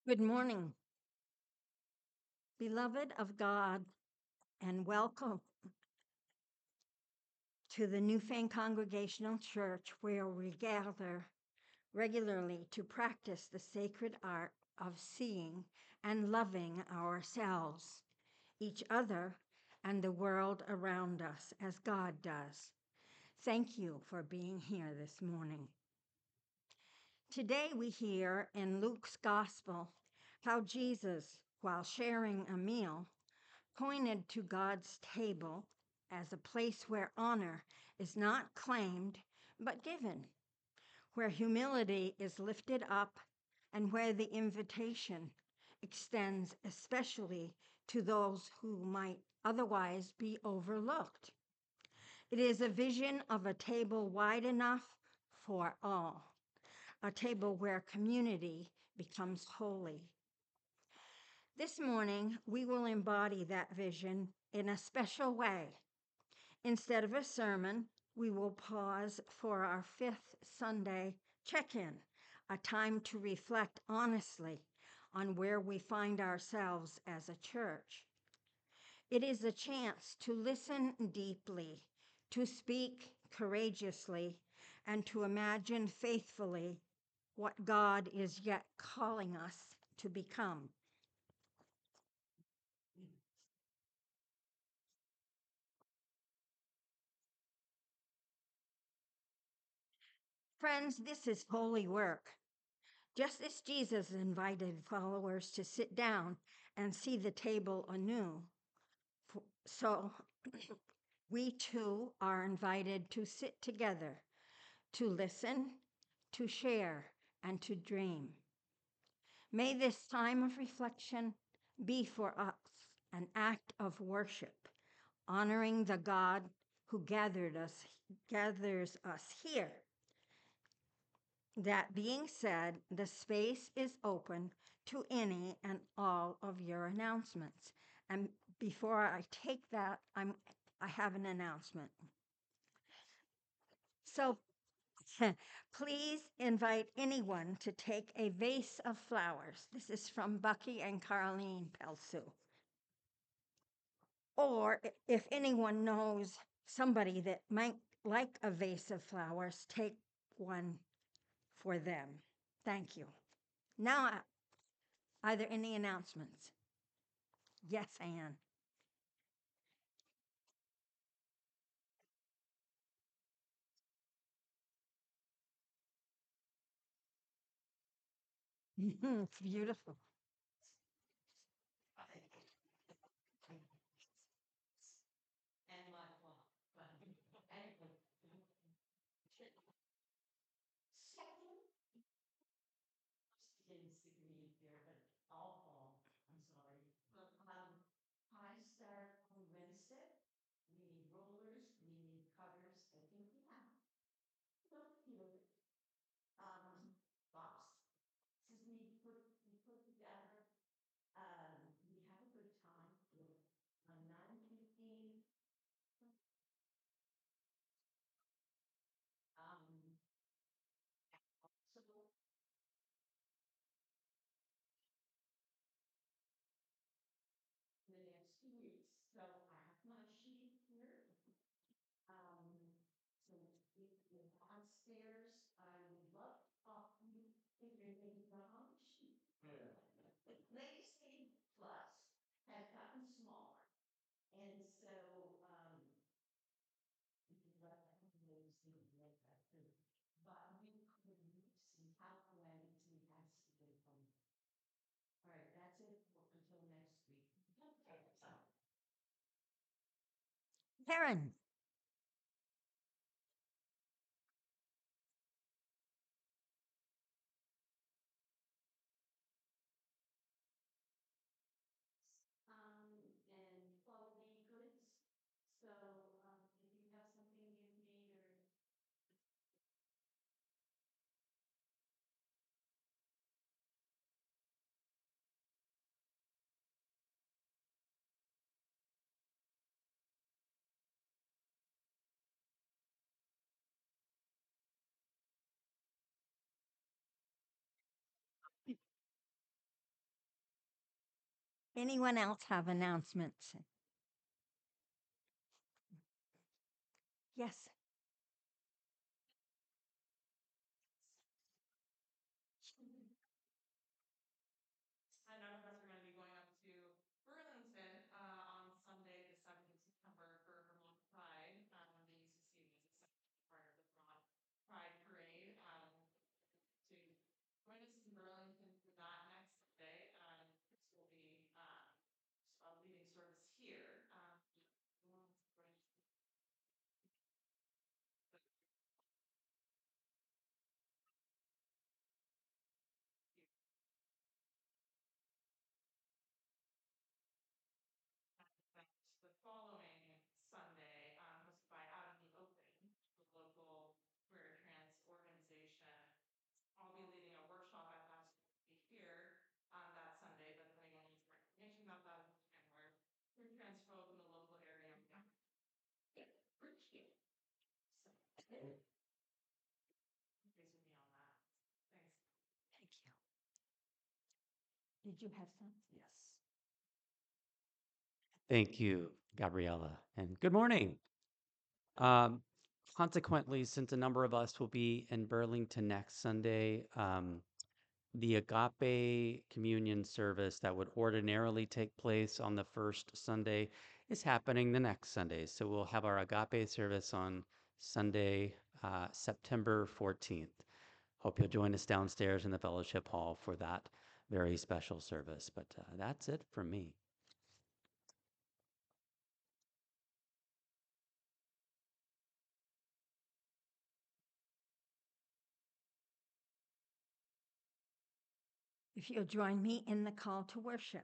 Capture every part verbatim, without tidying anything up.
Good morning, beloved of God, and welcome to the Newfane Congregational Church, where we gather regularly to practice the sacred art of seeing and loving ourselves, each other, and the world around us as God does. Thank you for being here this morning. Today we hear in Luke's Gospel how Jesus, while sharing a meal, pointed to God's table as a place where honor is not claimed but given, where humility is lifted up, and where the invitation extends especially to those who might otherwise be overlooked. It is a vision of a table wide enough for all, a table where community becomes holy. This morning, we will embody that vision in a special way. Instead of a sermon, we will pause for our fifth Sunday check-in, a time to reflect honestly on where we find ourselves as a church. It is a chance to listen deeply, to speak courageously, and to imagine faithfully what God is yet calling us to become. Friends, this is holy work. Just as Jesus invited followers to sit down and see the table anew, f- so we too are invited to sit together, to listen, to share, and to dream. May this time of reflection be for us an act of worship, honoring the God who gathered us, gathers us here. That being said, the space is open to any and all of your announcements. And before I take that, I'm I have an announcement. So please invite anyone to take a vase of flowers. This is from Bucky and Carlene Pelsu. Or i- if anyone knows somebody that might like a vase of flowers, take one for them. Thank you. Now, are there any announcements? Yes, Anne. It's beautiful. Karen. Anyone else have announcements? Yes. I know of us are going to be going up to Burlington uh, on Sunday, the seventh of September for Vermont Pride. Um, the U C C is a part of the Vermont Pride Parade. Um, to join us in Burlington for that next Sunday. Um, this will be uh, a leading service here. Um, the following Sunday, um, hosted by Out in the Open, the local queer trans organization. I'll be leading a workshop at that be here on that Sunday, but if anyone needs more information about that, and we're queer trans folk in the local area. Yeah. Yeah, we're here. So, please with me on that. Thanks. Thank you. Did you have some? Yes. Thank you, Gabriella, and good morning. Um, consequently, since a number of us will be in Burlington next Sunday, um, the Agape Communion service that would ordinarily take place on the first Sunday is happening the next Sunday. So we'll have our Agape service on Sunday, uh, September fourteenth. Hope you'll join us downstairs in the fellowship hall for that very special service. But uh, that's it from me. If you'll join me in the call to worship.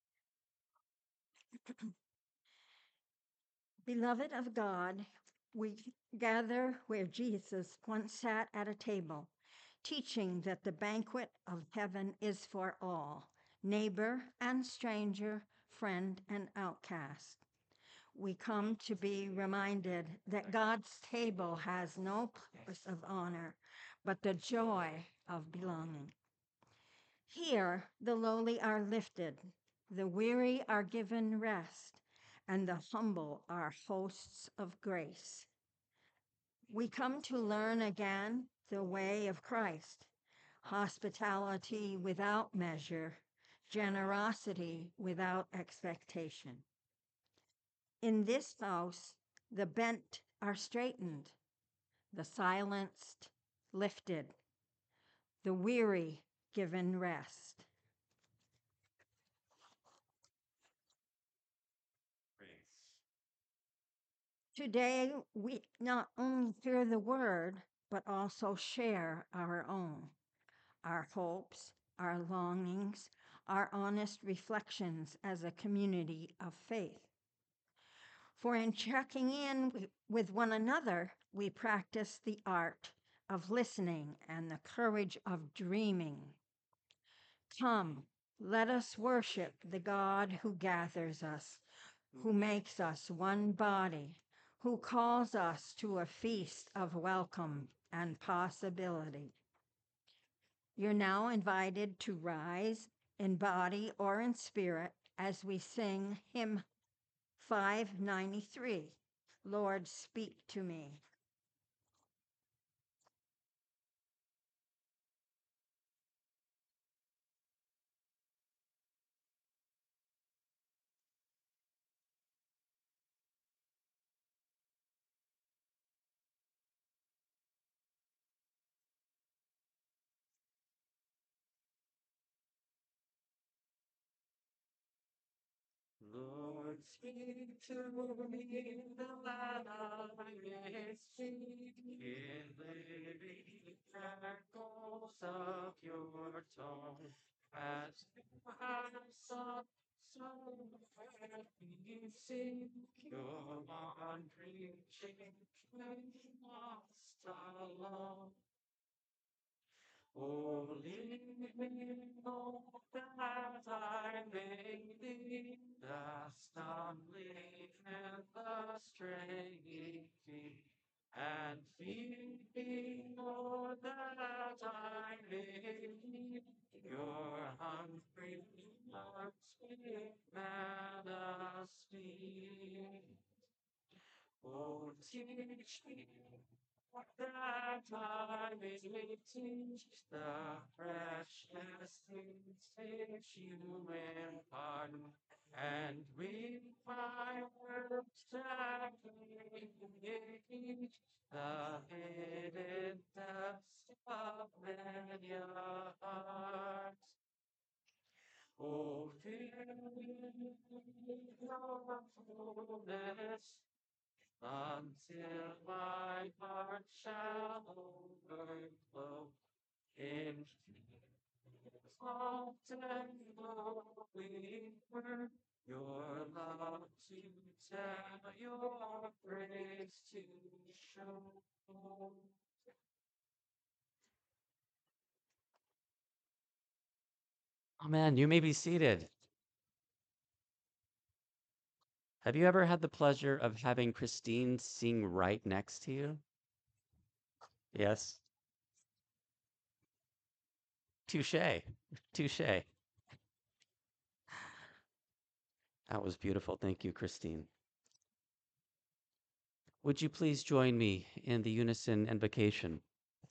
Beloved of God, we gather where Jesus once sat at a table, teaching that the banquet of heaven is for all, neighbor and stranger, friend and outcast. We come to be reminded that God's table has no place of honor, but the joy of belonging. Here, the lowly are lifted, the weary are given rest, and the humble are hosts of grace. We come to learn again the way of Christ, hospitality without measure, generosity without expectation. In this house, the bent are straightened, the silenced lifted, the weary given rest. Today, we not only hear the word, but also share our own, our hopes, our longings, our honest reflections as a community of faith. For in checking in with one another, we practice the art of listening and the courage of dreaming. Come, let us worship the God who gathers us, who makes us one body, who calls us to a feast of welcome and possibility. You're now invited to rise in body or in spirit as we sing hymn five ninety-three, Lord, speak to me. Lord, speak to me, the lad I may speak in living echoes of your tone. As you have sought, so let me sing your one preaching when lost alone. Oh, leave me, know that I may be the stumbling and the straying feet, and feed me, Lord, that I may be your hungry heart's let us be. Oh, teach me that I may teach the precious things which you impart, and with my words that may teach the hidden depths of many a heart. Oh, fill me with your fullness, until my heart shall overflow in soft and glowing word, your love to tell, your praise to show. Amen. You may be seated. Have you ever had the pleasure of having Christine sing right next to you? Yes. Touche. Touche. That was beautiful. Thank you, Christine. Would you please join me in the unison invocation?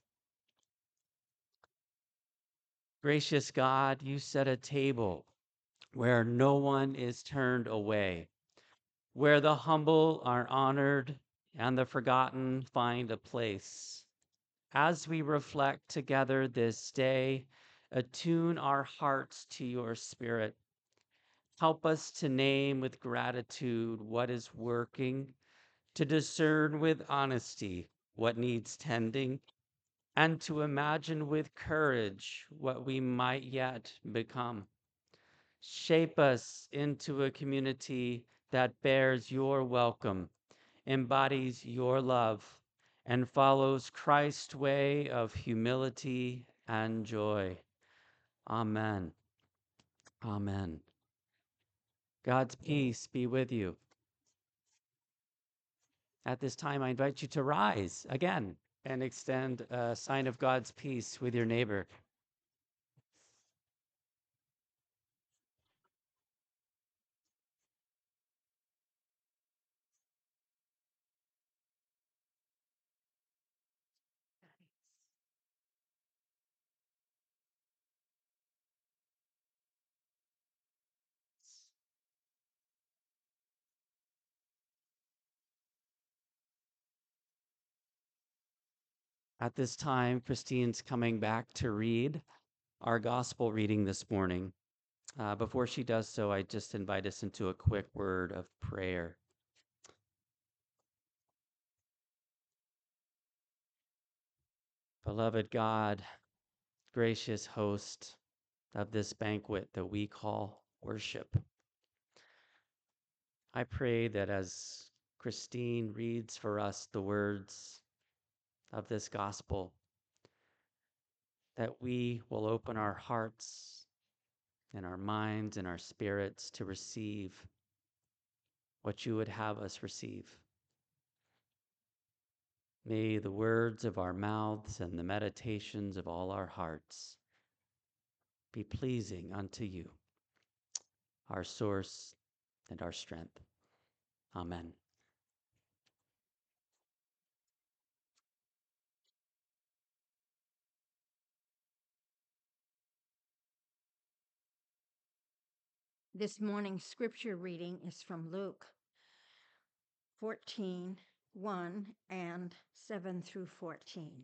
Gracious God, you set a table where no one is turned away, where the humble are honored and the forgotten find a place. As we reflect together this day, attune our hearts to your spirit. Help us to name with gratitude what is working, to discern with honesty what needs tending, and to imagine with courage what we might yet become. Shape us into a community that bears your welcome, embodies your love, and follows Christ's way of humility and joy. Amen. Amen. God's peace be with you. At this time, I invite you to rise again and extend a sign of God's peace with your neighbor. At this time, Christine's coming back to read our gospel reading this morning. Uh, before she does so, I just invite us into a quick word of prayer. Beloved God, gracious host of this banquet that we call worship, I pray that as Christine reads for us the words of this gospel, that we will open our hearts and our minds and our spirits to receive what you would have us receive. May the words of our mouths and the meditations of all our hearts be pleasing unto you, our source and our strength. Amen. This morning's scripture reading is from Luke fourteen, one and seven through fourteen.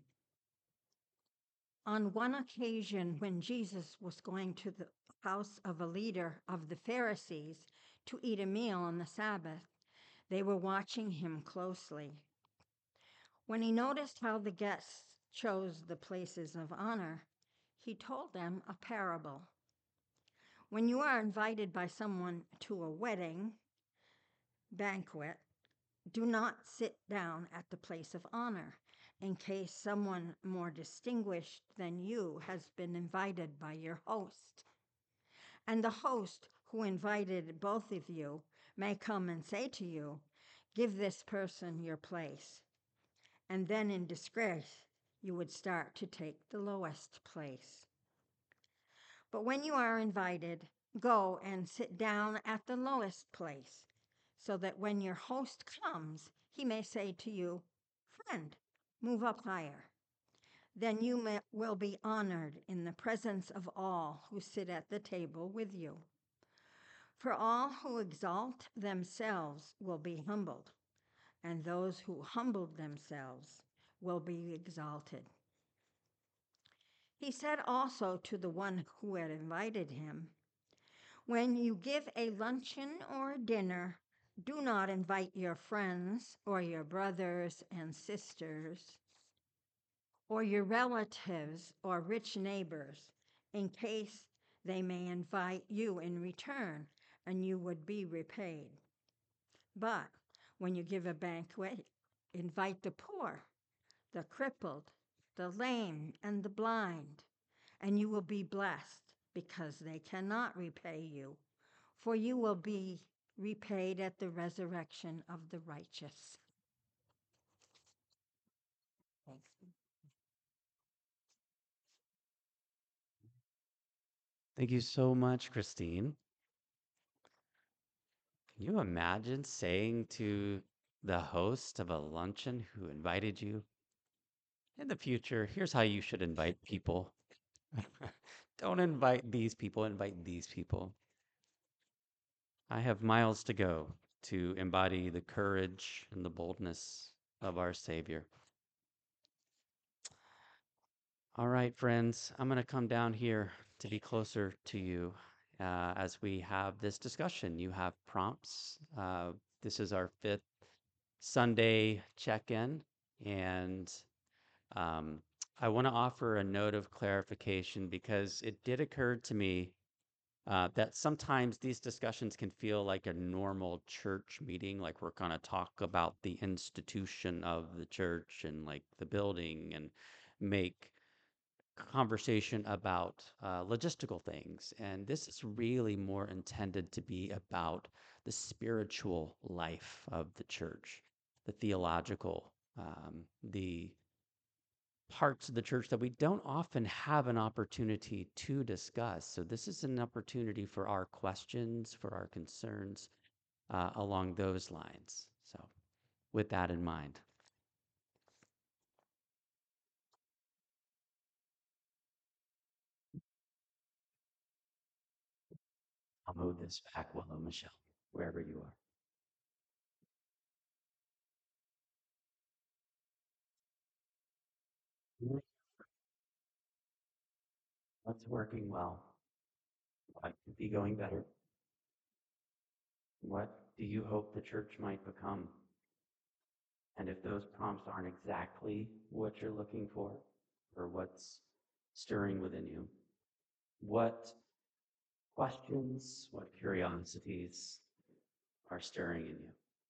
On one occasion, when Jesus was going to the house of a leader of the Pharisees to eat a meal on the Sabbath, they were watching him closely. When he noticed how the guests chose the places of honor, he told them a parable. When you are invited by someone to a wedding banquet, do not sit down at the place of honor, in case someone more distinguished than you has been invited by your host. And the host who invited both of you may come and say to you, "Give this person your place." And then in disgrace, you would start to take the lowest place. But when you are invited, go and sit down at the lowest place, so that when your host comes, he may say to you, "Friend, move up higher." Then you may, will be honored in the presence of all who sit at the table with you. For all who exalt themselves will be humbled, and those who humbled themselves will be exalted. He said also to the one who had invited him, "When you give a luncheon or a dinner, do not invite your friends or your brothers and sisters or your relatives or rich neighbors, in case they may invite you in return and you would be repaid. But when you give a banquet, invite the poor, the crippled, the lame, and the blind, and you will be blessed because they cannot repay you, for you will be repaid at the resurrection of the righteous." Thanks. Thank you so much, Christine. Can you imagine saying to the host of a luncheon who invited you, "In the future, here's how you should invite people. Don't invite these people, invite these people." I have miles to go to embody the courage and the boldness of our Savior. All right, friends, I'm going to come down here to be closer to you uh, as we have this discussion. You have prompts. Uh, this is our fifth Sunday check-in, and um, I want to offer a note of clarification because it did occur to me uh, that sometimes these discussions can feel like a normal church meeting, like we're going to talk about the institution of the church and like the building and make conversation about uh, logistical things. And this is really more intended to be about the spiritual life of the church, the theological, um, the parts of the church that we don't often have an opportunity to discuss. So this is an opportunity for our questions, for our concerns uh, along those lines. So with that in mind. I'll move this back, Willow Michelle, wherever you are. What's working well? What could be going better? What do you hope the church might become? And if those prompts aren't exactly what you're looking for or what's stirring within you, what questions, what curiosities are stirring in you?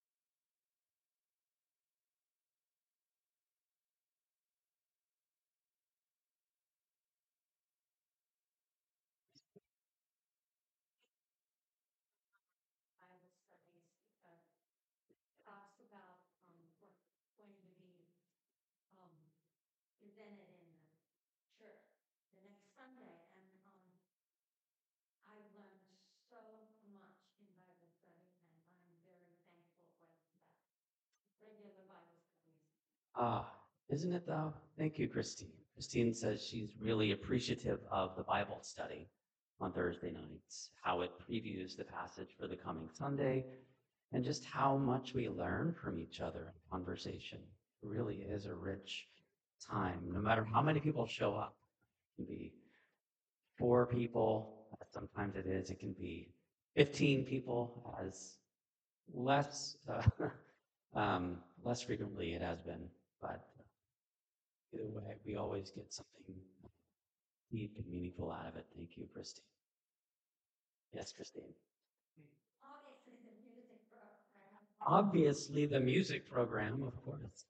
Bible studies uh, talks about um, what's going to be um, presented in the church the next Sunday, and um, I've learned so much in Bible study, and I'm very thankful for that. Regular Bible studies. Ah, isn't it though? Thank you, Christine. Christine says she's really appreciative of the Bible study on Thursday nights, how it previews the passage for the coming Sunday, and just how much we learn from each other in conversation. It really is a rich time, no matter how many people show up. It can be four people, sometimes it is, it can be fifteen people, as less, uh, um, less frequently it has been, but either way, we always get something deep and meaningful out of it. Thank you, Christine. Yes, Christine. Obviously, the music program. Obviously, the music program, of course.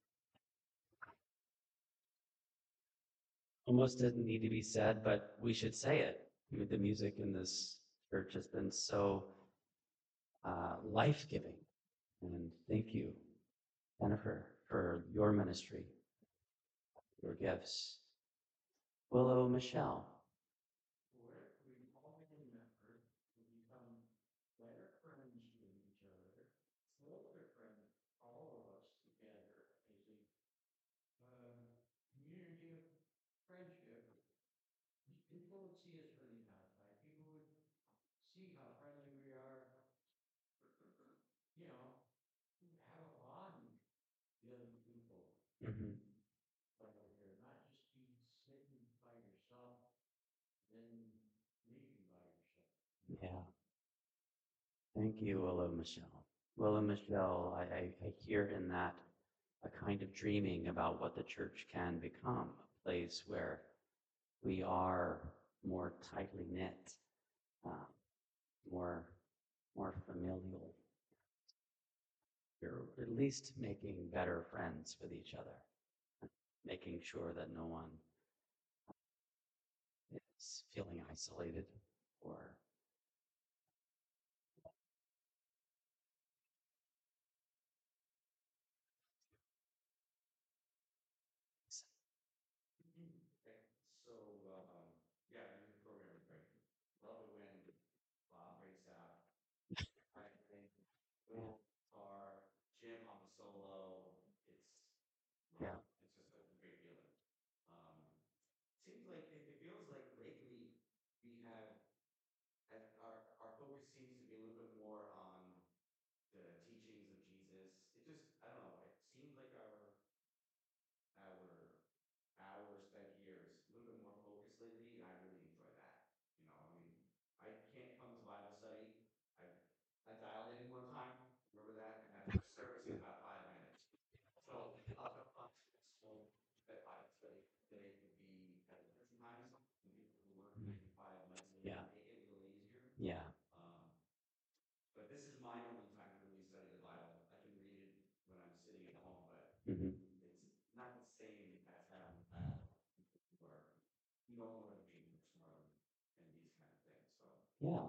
Almost didn't need to be said, but we should say it. The music in this church has been so uh, life-giving. And thank you, Jennifer, for your ministry, your gifts. Willow Michelle. Mhm. Yeah. Thank you, Willow Michelle. Willow Michelle, I, I, I hear in that a kind of dreaming about what the church can become, a place where we are more tightly knit, uh, more more familial. You're at least making better friends with each other, making sure that no one is feeling isolated or yeah. Yeah. Yeah. Mhm. Yeah.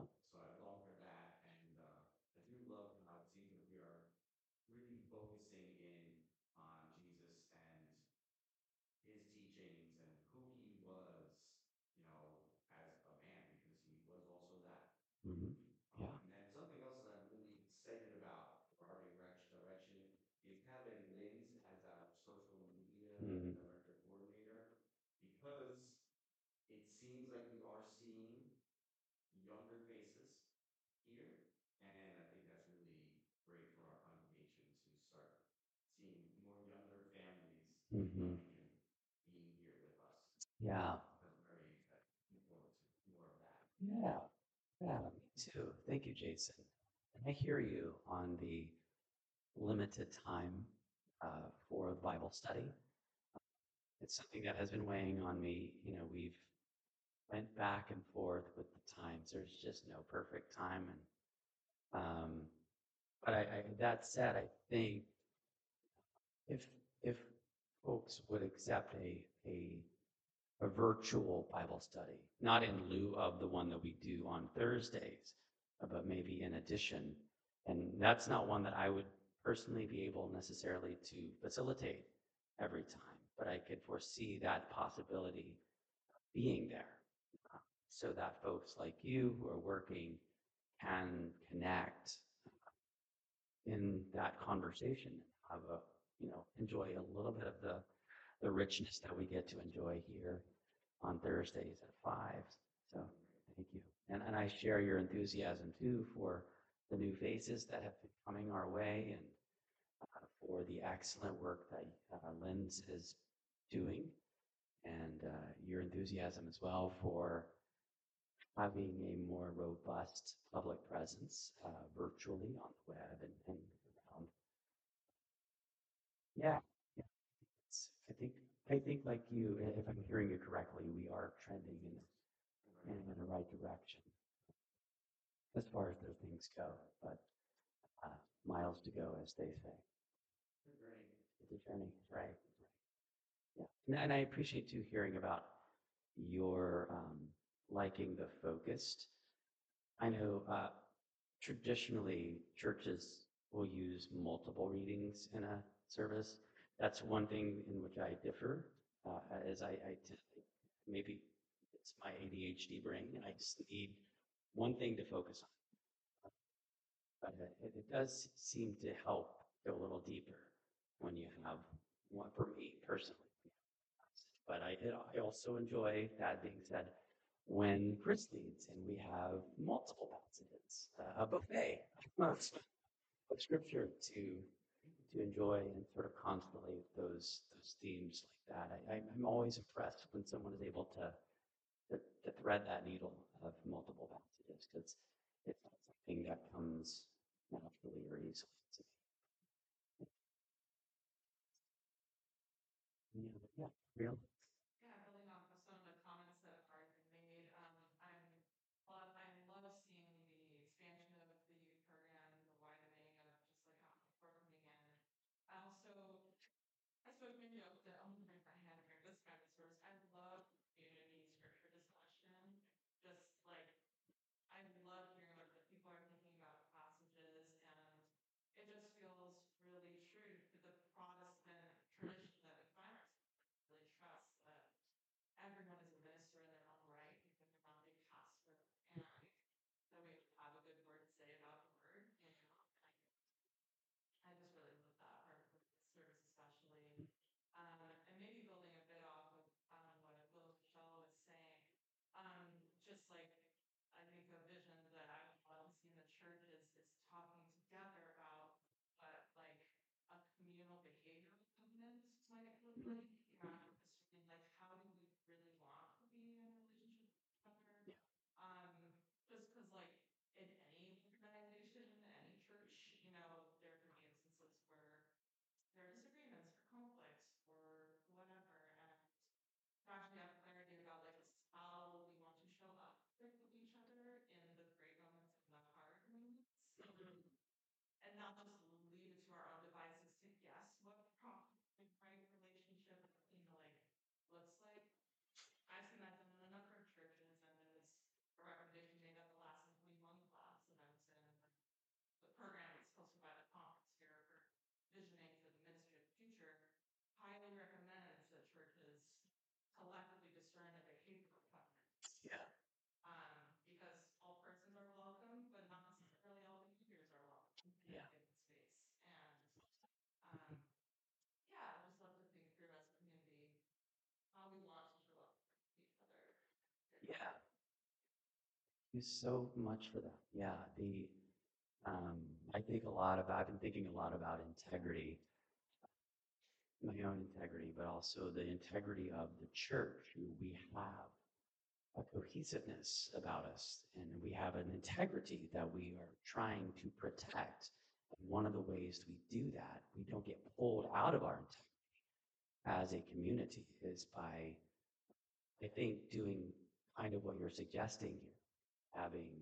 Mhm. Yeah. Mhm. Mhm. Yeah. Yeah. Yeah. Me too. Thank you, Jason. And I hear you on the limited time uh, for Bible study. It's something that has been weighing on me. You know, we've went back and forth with the times. There's just no perfect time, and um, but I, I, that said, I think if if folks would accept a a a virtual Bible study, not in lieu of the one that we do on Thursdays, but maybe in addition, and that's not one that I would personally be able necessarily to facilitate every time, but I could foresee that possibility being there, uh, so that folks like you who are working can connect in that conversation, have a, you know, enjoy a little bit of the the richness that we get to enjoy here on Thursdays at five. So thank you. And and I share your enthusiasm too for the new faces that have been coming our way, and uh, for the excellent work that uh, Lynn's is doing, and uh, your enthusiasm as well for having a more robust public presence uh, virtually on the web and, and around. Yeah, yeah. It's, I think I think like you, if I'm hearing you correctly, we are trending in in, in the right direction as far as those things go. But uh, miles to go, as they say. It's a journey, right? Yeah, and, and I appreciate too hearing about your um, liking the focused. I know uh, traditionally churches will use multiple readings in a service. That's one thing in which I differ, uh, as I, I t- maybe it's my A D H D brain, and I just need one thing to focus on. But it, it does seem to help go a little deeper when you have one for me personally. But I, I also enjoy, that being said, when Chris leads and we have multiple passages, uh, a buffet of scripture to to enjoy and sort of constellate those those those themes like that. I, I- I'm always impressed when someone is able to to, to thread that needle of multiple passages because it's not something that comes naturally or easily to me. Yeah, yeah, real. Yeah, building off of some of the comments that have already been made, um, I'm love, I love seeing the expansion of the youth program, the widening of just like how people are coming in. I also, I suppose maybe I'll, I'll raise my hand here. This kind of source. I love community scripture discussion. Just like I love hearing what the people are thinking about passages, and it just feels really true to the Protestant tradition that we find ourselves. Really trust that everyone is a minister in their own right because they're not a pastor, and that we have a good word to say about the word. And I just really love that part of the service, especially. Um, and maybe building a bit off of um, what Will Michelle was saying. Um, just like I think a vision that I would love to see in the church is, is talking together about what like a communal behavioral covenant might look like. Um, just like how do we really want to be in a relationship with each other? Yeah. Um, just because like in any organization, any church, you know, there can be instances where there are disagreements or conflicts or whatever, and to actually have clarity about like how we want to show up with each other in the great moments and the hard moments, and not just leave it to our own devices to guess what proper right relationship, you know, like looks like. I've seen that done in a number of churches, and there's a recommendation made at the last twenty-one class that I was in. The program is hosted by the conference here for visioning for the ministry of the future, highly recommends that churches collectively discern a behavioral covenant. Yeah. Um, because all persons are welcome, but not necessarily all behaviors are welcome in Yeah. a given space. And um, yeah, I just love to think through as a community how we want to show up for each other. Yeah. Thank you so much for that. Yeah. The um, I think a lot about. I've been thinking a lot about integrity, my own integrity, but also the integrity of the church. We have a cohesiveness about us, and we have an integrity that we are trying to protect. And one of the ways we do that, we don't get pulled out of our integrity as a community, is by, I think, doing kind of what you're suggesting here, having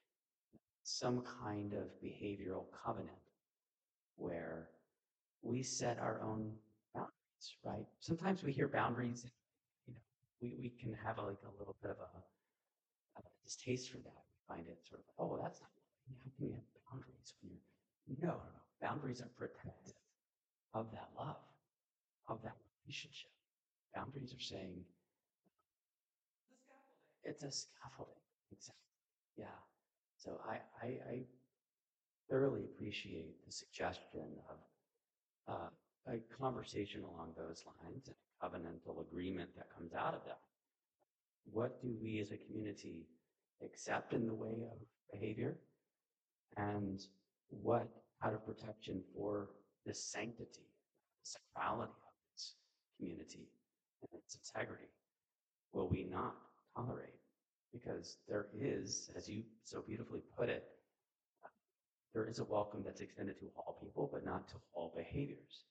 some kind of behavioral covenant where we set our own boundaries, right? Sometimes we hear boundaries, you know, we, we can have a, like a little bit of a, a distaste for that. We find it sort of like, oh, that's not, how can you have boundaries when you're, no, no, no. Boundaries are protective of that love, of that relationship. Boundaries are saying, The scaffolding. it's a scaffolding. Exactly. Yeah. So I, I, I thoroughly appreciate the suggestion of uh, a conversation along those lines and a covenantal agreement that comes out of that. What do we as a community accept in the way of behavior, and what, out of protection for the sanctity, the sacrality of this community and its integrity, will we not tolerate? Because there is, as you so beautifully put it, there is a welcome that's extended to all people, but not to all behaviors.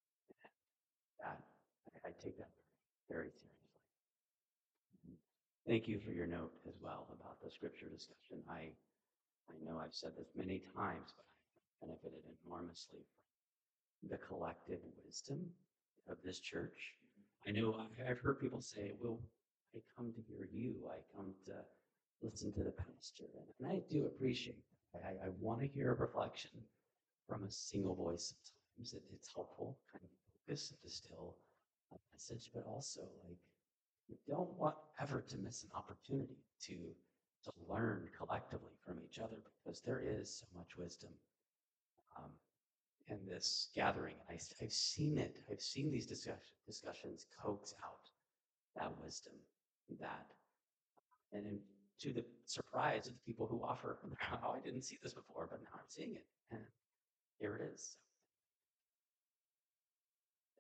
That I, I take that very, very seriously. Thank you for your note as well about the scripture discussion. I I know I've said this many times, but I've benefited enormously from the collective wisdom of this church. I know I- I've heard people say, well, I come to hear you. I come to listen to the pastor. And, and I do appreciate that. I, I want to hear a reflection from a single voice sometimes. It, it's helpful, kind of focus and distill a message, but also like we don't want ever to miss an opportunity to to learn collectively from each other, because there is so much wisdom um, in this gathering. And I, I've seen it. I've seen these discussion, discussions coax out that wisdom, that, and in, to the surprise of the people who offer, oh, I didn't see this before, but now I'm seeing it. And here it is.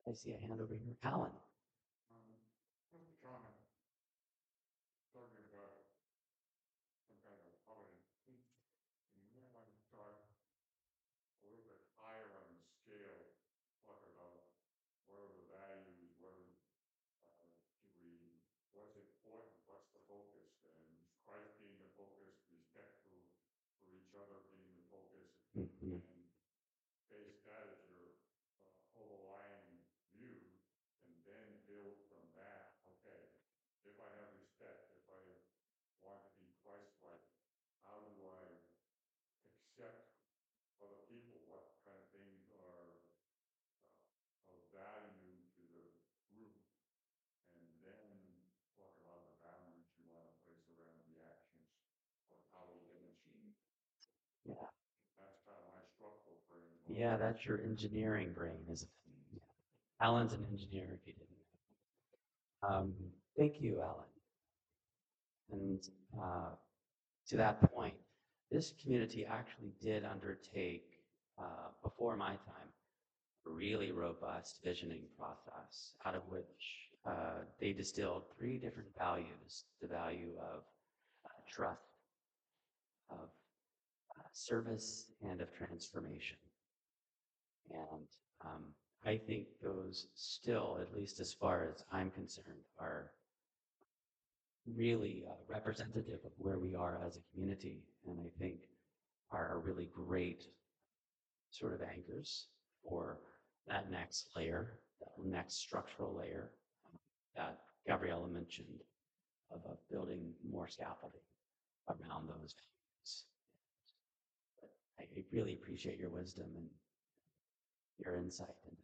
I see a hand over here. Alan. Um, just a comment, talking about some kind of holiday. You might want to start a little bit higher on the scale, talk about what are the values, what are, uh, do we, what's important, what's the focus, and Christ being the focus, respect for, for each other being the focus, Mhm. and base that as your uh, overlying view, and then build from that. Okay, if I have respect, if I want to be Christ-like, how do I accept other people? What kind of things are uh, of value to the group? And then talk about the boundaries you want to place around the actions or how we can achieve. Yeah. That's kind of my structural frame. Yeah, that's your engineering brain, isn't it? Yeah. Alan's an engineer, if you didn't know. Um, thank you, Alan. And uh, to that point, this community actually did undertake, uh, before my time, a really robust visioning process, out of which uh, they distilled three different values: the value of uh, trust, of uh, service, and of transformation. And um, I think those still, at least as far as I'm concerned, are really uh, representative of where we are as a community, and I think are really great sort of anchors for that next layer, that next structural layer that Gabriella mentioned of, of building more scaffolding around those values. But I, I really appreciate your wisdom and your insight. And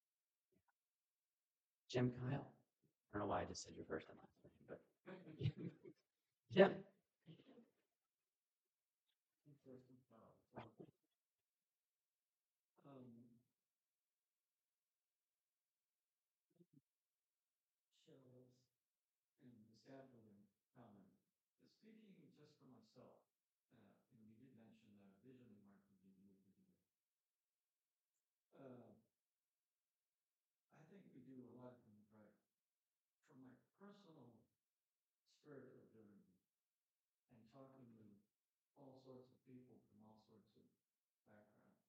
Jim Kyle, I don't know why I just said your first and last name, but Jim. Um, shows and the scaffolding comment. Speaking just for myself, uh, and you did mention that visioning work would be new to do. Uh, I think we do a lot of things right. From my personal spiritual journey and talking to all sorts of people from all sorts of backgrounds.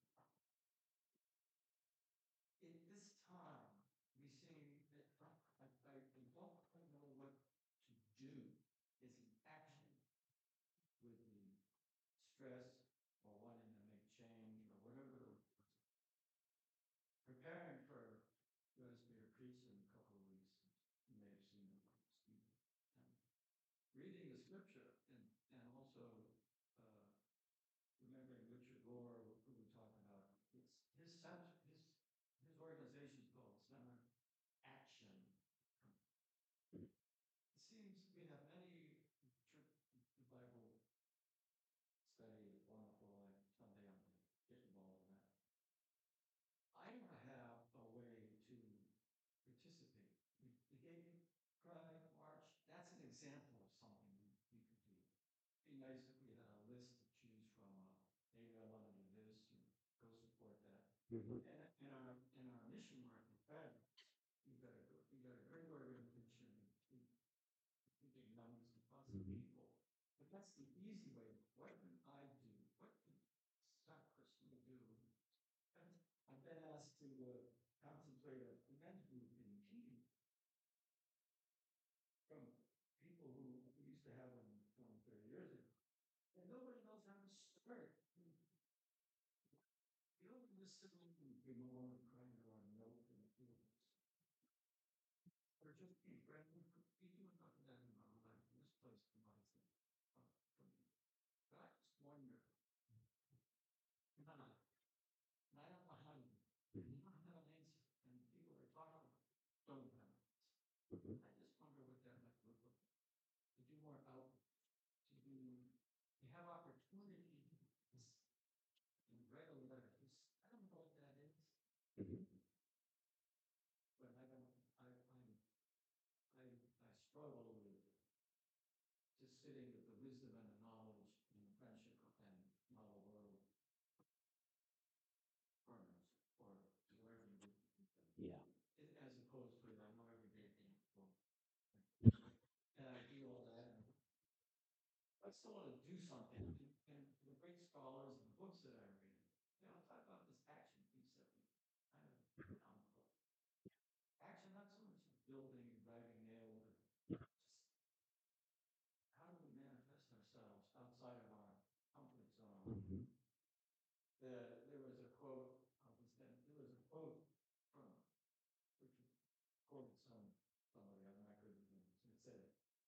At this time, we seem that I, I don't quite know what to do. Is an action with the stress or wanting to make change or whatever. Preparing for Westbury Preach in a couple of weeks, you may have seen it. Reading the scripture and, and also uh, remembering Richard Gore, who we talked about. It's his center, his his organization is called Center Action. It seems we have many the Bible study is wonderful, and someday I'm going to get involved in that. I don't have a way to participate. The, the Gay Pride March, that's an example of something we, we could do. It'd be nice if we had a list to choose from. Uh, maybe I want to do this, and go support that. Mhm. And in our in our mission work with Fed, we've got a we got a great organization. We, we get numbers of lots of Mhm. people. But that's the easy way. What can I do? What can some person do? And I've been asked to uh, contemplate a men's group in team from people who we used to have them twenty, thirty years ago. And nobody knows how to start. You don't just sit and be more and crying or note and feelings. Or just be friendly. We do enough of that in our life. This place provides that uh, for me. But I just wonder. And I, and I don't know how you. You don't have an answer, and people are talking don't have an answer. Mhm. I just wonder what that might look like. To do more outreach, to do, to have opportunities and write a letter. I don't know what that is, Mhm. but I don't. I I I, I struggle with just sitting with the wisdom and the knowledge and the friendship and model world partners or wherever you do. Yeah. Is I still want to do something. And, and the great scholars and the books that I read, they all talk about this action piece that we kind of downplay. Action, not so much building, driving nail, but just how do we manifest ourselves outside of our comfort zone? Mhm. The, there was a quote, I was then, there was a quote from Richard quoted some somebody, I'm not good with names. It said,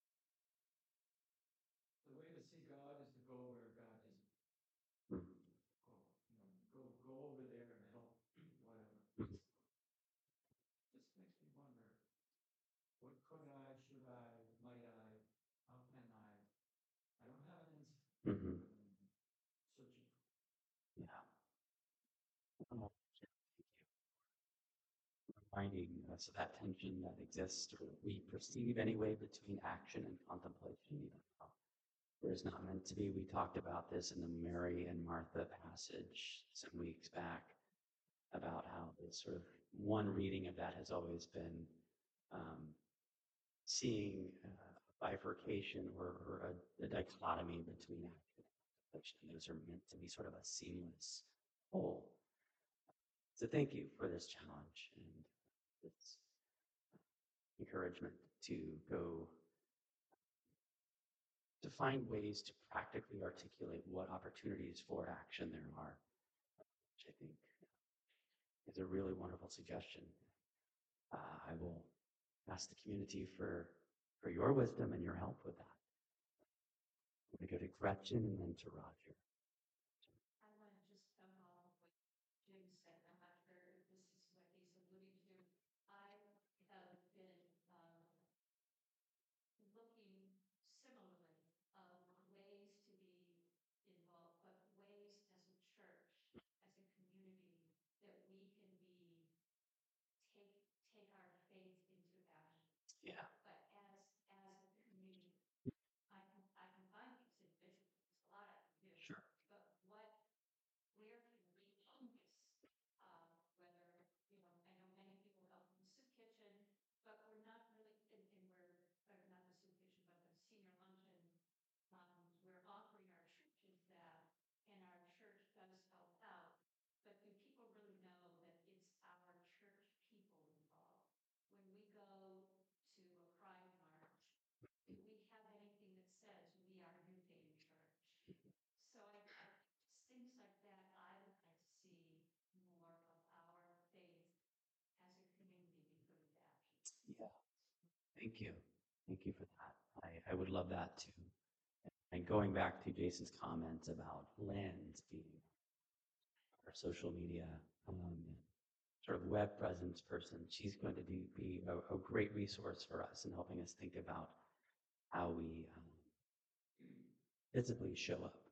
the way to see God is to go where God isn't. Mhm. Go, you know, go go over there and help whatever. Mhm. Just makes me wonder, what could I, should I, might I, how can I? I don't have an answer. Mhm. I'm searching. Yeah. Oh, thank you. Reminding us of that tension that exists, or we perceive anyway, between action and contemplation. Even though there's not meant to be. We talked about this in the Mary and Martha passage some weeks back, about how the sort of one reading of that has always been um, seeing uh, a bifurcation or, or a, a dichotomy between action and contemplation. Those are meant to be sort of a seamless whole. So thank you for this challenge and this encouragement to go to find ways to practically articulate what opportunities for action there are, which I think is a really wonderful suggestion. Uh, I will ask the community for, for your wisdom and your help with that. I'm going to go to Gretchen and then to Roger. I want to just come on what Jim said. I'm not sure if this is what he's alluding to. I have been um, looking similarly of ways to be involved, but ways as a church, as a community, that we can be take take our faith into action. Yeah. But as as a community, I can I can find things individually. There's a lot I can do. Sure. But what where can we focus? Uh, whether, you know, I know many people help in the soup kitchen, but we're not really, and, and we're, or not the soup kitchen, but the senior luncheon, um, we're offering our churches that, and our church does help out. But do people really know that it's our church people involved? When we go to a Pride March, do we have anything that says we are New Day Church? So I, I things like that I would like to see more of our faith as a community be put into action. Yeah. Thank you. Thank you for that. I, I would love that too. And going back to Jason's comments about Lens being our social media um, sort of web presence person, she's going to be, be a, a great resource for us in helping us think about how we um, visibly show up.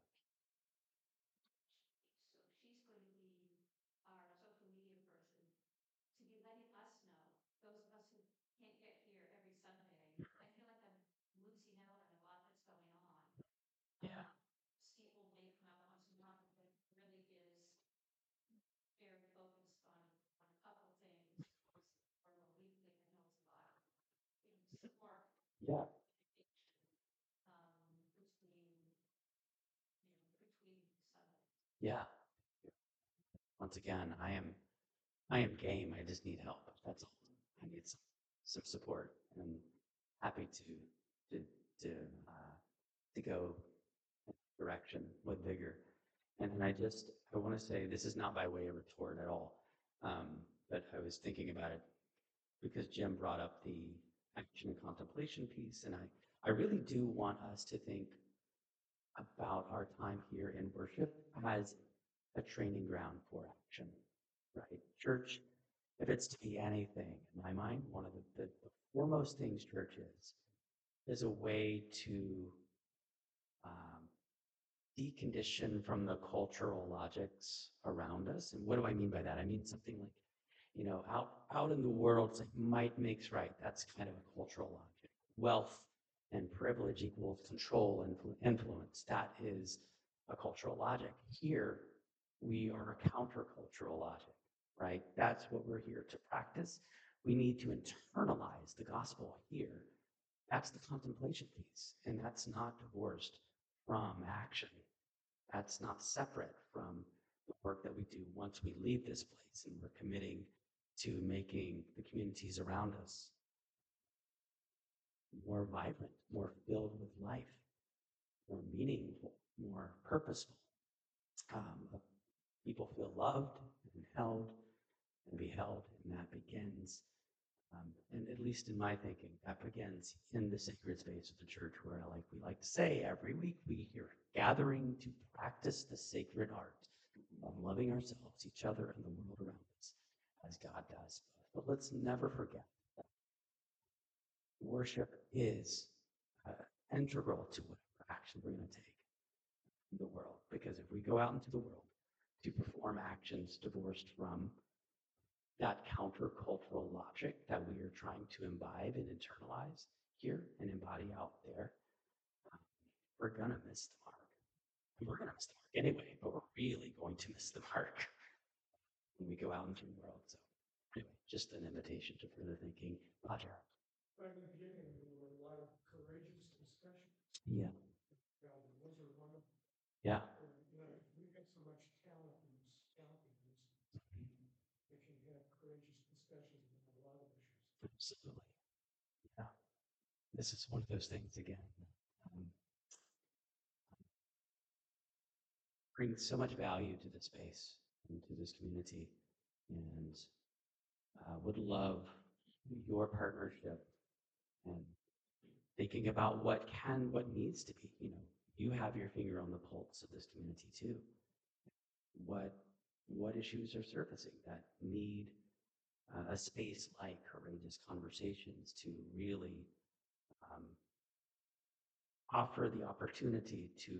So she's going to be our social media person to be letting us know, those of us who can't get here every Sunday. I feel like I'm losing out on a lot that's going on. Yeah. Um, People may come out once in a while, but it really is very focused on, on a couple of things. Or more weekly, I know it's a lot. You know, support. Yeah. Um, between, you know, between Sundays. Yeah. Once again, I am I am game. I just need help. That's all. I need some some support, and happy to to to uh, to go in that direction with vigor. And, and I just I want to say this is not by way of retort at all, um, but I was thinking about it because Jim brought up the action and contemplation piece, and I I really do want us to think about our time here in worship as a training ground for action, right? Church, if it's to be anything, in my mind, one of the, the, the foremost things church is, is a way to um, decondition from the cultural logics around us. And what do I mean by that? I mean something like, you know, out, out in the world, it's like might makes right. That's kind of a cultural logic. Wealth and privilege equals control and influence. That is a cultural logic. Here, we are a countercultural logic, right? That's what we're here to practice. We need to internalize the gospel here. That's the contemplation piece, and that's not divorced from action. That's not separate from the work that we do once we leave this place and we're committing to making the communities around us more vibrant, more filled with life, more meaningful, more purposeful. Um, people feel loved and held and beheld, and that begins, um, and at least in my thinking, that begins in the sacred space of the church, where, like we like to say every week, we are gathering to practice the sacred art of loving ourselves, each other, and the world around us, as God does. But let's never forget that worship is uh, integral to whatever action we're going to take in the world. Because if we go out into the world to perform actions divorced from that countercultural logic that we are trying to imbibe and internalize here and embody out there, um, we're going to miss the mark. We're going to miss the mark anyway, but we're really going to miss the mark when we go out into the world. So anyway, just an invitation to further thinking. Roger. Right in the beginning, there were a lot of courageous discussions. Yeah. God, those are wonderful. Yeah. And, you know, we've got so much talent in this county. If you have courageous discussions about a lot of issues. Absolutely. Yeah. This is one of those things again. Um, brings so much value to the space and to this community, and uh, would love your partnership and thinking about what can, what needs to be. You know, you have your finger on the pulse of this community too. What what issues are surfacing that need uh, a space like Courageous Conversations to really um, offer the opportunity to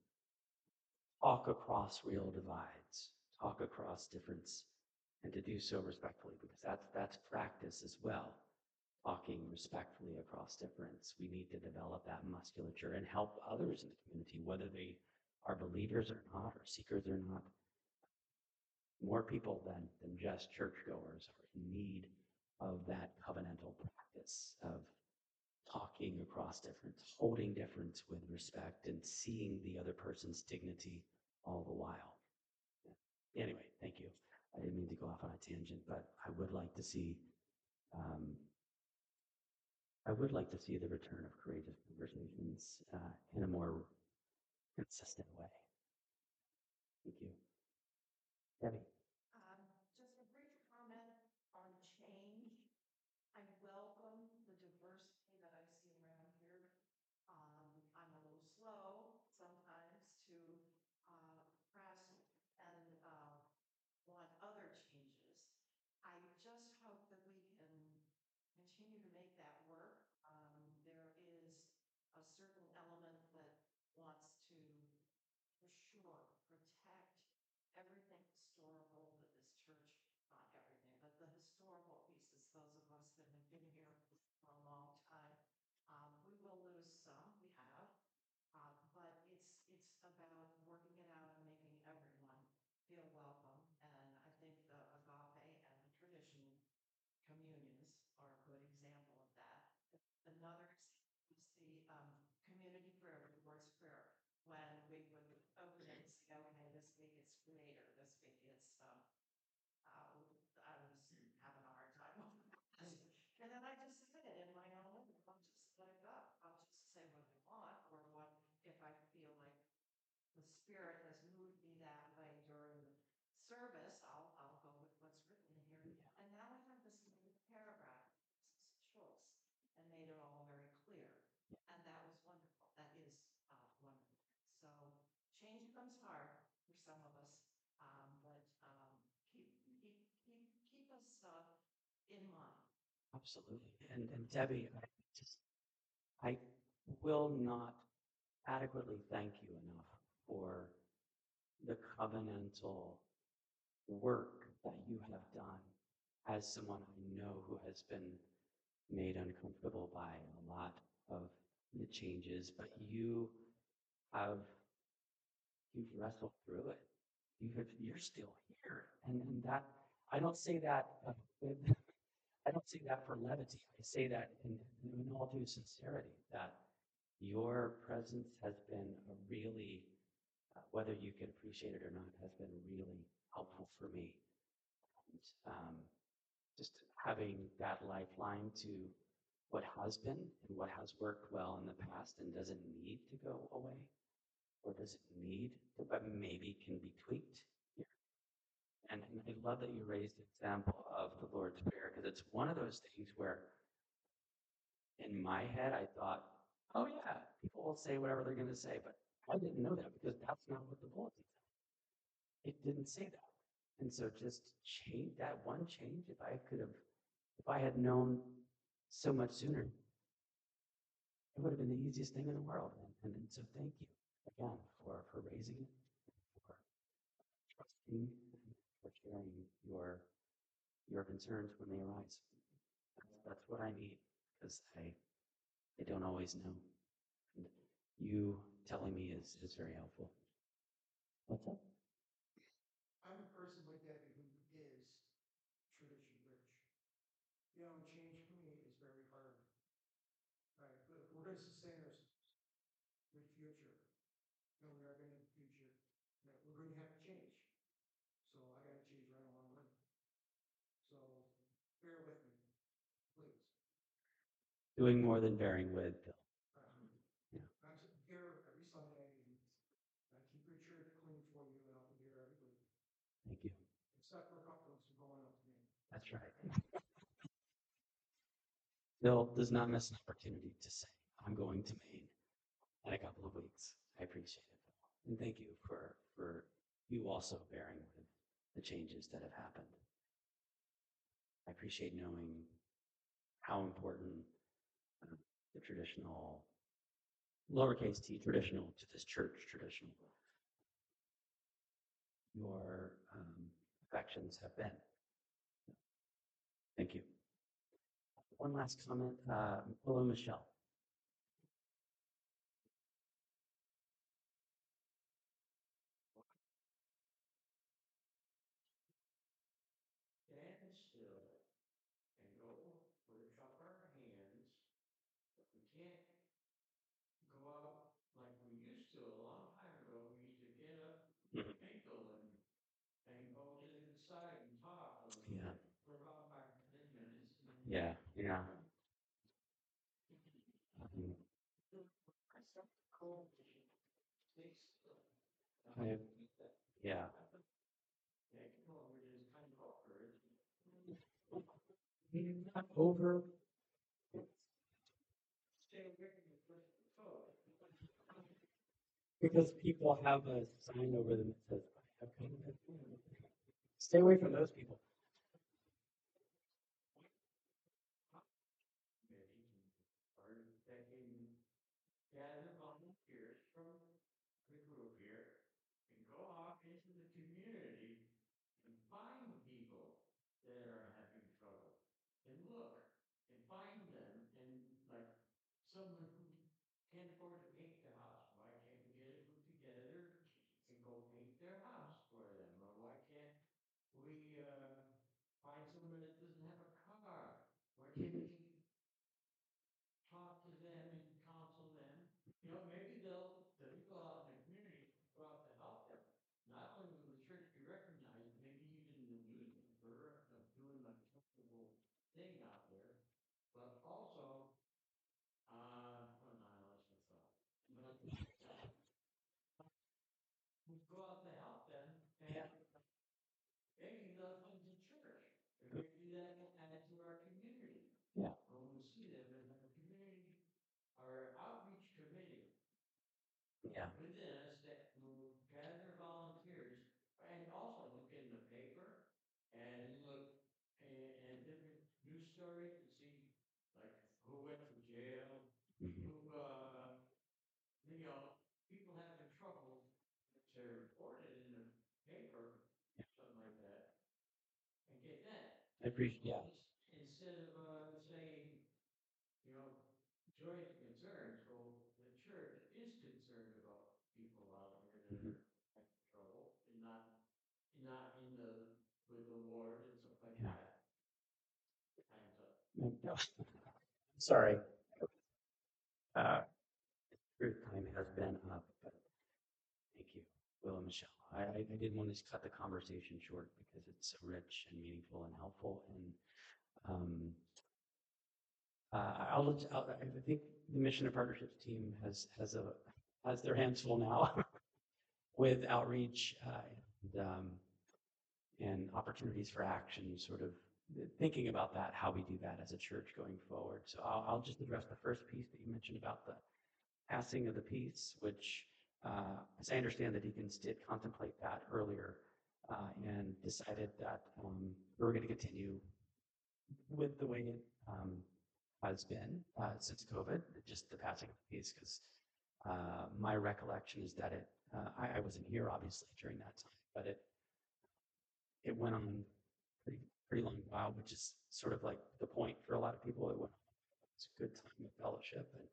talk across real divides, talk across difference, and to do so respectfully, because that's that's practice as well. Talking respectfully across difference. We need to develop that musculature and help others in the community, whether they are believers or not, or seekers or not. More people than, than just churchgoers are in need of that covenantal practice of talking across difference, holding difference with respect, and seeing the other person's dignity all the while. Yeah. Anyway, thank you. I didn't mean to go off on a tangent, but I would like to see um, I would like to see the return of Courageous Conversations uh, in a more consistent way. Thank you. Debbie. Um, just a brief comment on change. I welcome the diversity that I see around here. Um, I'm a little slow sometimes to uh, press and uh, want other changes. I just hope that we can continue to make that work. Um, there is a certain element that wants to, for sure, protect everything historical that this church, not everything, but the historical pieces, those of us that have been here for a long time. Um, we will lose some, we have, uh, but it's it's about working it out and making everyone feel welcome. And I think the agape and the tradition communions are a good example of that. Another example is the um, community prayer, the Lord's Prayer, when we would open it and say, okay, this week it's Creator, this week it's, um, uh, I was having a hard time. And then I just said it in my own way, I'll just let it go. I'll just say what I want, or what, if I feel like the Spirit has moved me that way during the service, I'll, I'll go with what's written in here. Yeah. And now I have this little paragraph, choice, and made it all very clear. And that was wonderful. That is uh, wonderful. So change comes hard for some of us, um, but um, keep keep keep keep us uh, in mind. Absolutely. And and Debbie, I just I will not adequately thank you enough for the covenantal work that you have done as someone I know who has been made uncomfortable by a lot of the changes, but you have you've wrestled through it. You have, you're still here, and, and that I don't say that uh, with, I don't say that for levity. I say that in, in all due sincerity. That your presence has been a really, uh, whether you can appreciate it or not, has been really helpful for me. And, um, just having that lifeline to what has been and what has worked well in the past and doesn't need to go away, or does it need to, but maybe can be tweaked here. And, and I love that you raised the example of the Lord's Prayer, because it's one of those things where in my head I thought, oh yeah, people will say whatever they're going to say, but I didn't know that because that's not what the bulletin said. It didn't say that. And so just change that one change, if I could have, if I had known so much sooner, it would have been the easiest thing in the world. And, and so thank you again for, for raising it, for trusting, for sharing your your concerns when they arise. That's, that's what I need, because I I don't always know. And you telling me is, is very helpful. What's up? I'm a person like Debbie who is tradition rich. You know, change for me is very hard. Right, but if we're going to sustain ourselves for the future, and we are going to have a future, that we're going to have to change. So I got to change right along with it. So bear with me, please. Doing more than bearing with, Bill. Um, Yeah. I'm here every Sunday, and I keep your church clean for you, and I'll be here every week. Thank you. Except for a couple of us who are going up to me. That's right. Bill does not miss an opportunity to say, I'm going to Maine in a couple of weeks. I appreciate it, Bill. And thank you for, for you also bearing with the changes that have happened. I appreciate knowing how important uh, the traditional, lowercase t traditional to this church traditional, your um, affections have been. Thank you. One last comment. Uh, hello, Michelle. Stand still and go lift up our hands. We can't go out like we used to a long time ago. We used to get up, ankle and, and go to the side and talk. Yeah. For about five, ten minutes. Yeah, yeah. Um, I, yeah. Not over. Because people have a sign over them that says, I have COVID. Stay away from those people. That can gather volunteers from the group here and go off into the community and find people that are having trouble and look and find them and like someone who can't afford to paint the house. Why can't we get a group together and go paint their house for them? Or why can't we uh, find someone that doesn't have a car? Why can't we talk to them and counsel them? You know, maybe they'll, the people out in the community go out to help them. Not only will the church be recognized, maybe even the newspaper of doing a comfortable thing out there, but also, uh, oh no, I lost my thought. But we go out to help them, and maybe they'll come to church, and maybe that will add to our community. Yeah. When we see them in our community, our outreach committee. Yeah. Within us that will gather volunteers and also look in the paper and look at, at different news stories to see like who went to jail, Mm-hmm. who uh you know, people having trouble to report it in the paper, something like that. And get that. I appreciate yeah. Instead of uh saying, you know, joint concerns, well, the church is concerned about people out there that Mm-hmm. are having trouble and not, not in the, with the Lord and stuff like Yeah. that. Time's up. No, no. Sorry. Uh, your time has been up, but thank you, Will and Michelle. I, I, I didn't want to just cut the conversation short because it's so rich and meaningful and helpful. And um, uh, I'll, let- I'll, I think the Mission and Partnerships team has has a has their hands full now with outreach uh, and um, and opportunities for action, sort of thinking about that, how we do that as a church going forward. So I'll, I'll just address the first piece that you mentioned about the passing of the peace, which, uh, as I understand, the deacons did contemplate that earlier uh, and decided that um, we were going to continue with the way it um, has been uh, since COVID, just the passing of the peace, because uh, my recollection is that it, uh, I, I wasn't here obviously during that time, but it it went on pretty pretty long while, which is sort of like the point for a lot of people. It went it's a good time of fellowship, and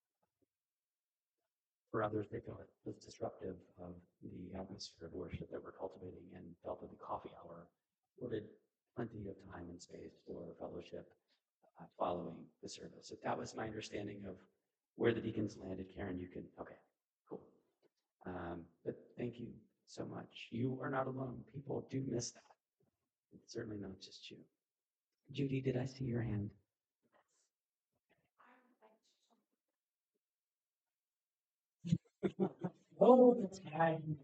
for others, they felt it was disruptive of the atmosphere of worship that we're cultivating, and felt that the coffee hour ordered plenty of time and space for fellowship uh, following the service. If that was my understanding of where the deacons landed, Karen, you can, okay, cool. Um, but thank you so much. You are not alone. People do miss that. It's certainly not just you. Judy, did I see your hand? Oh, the time.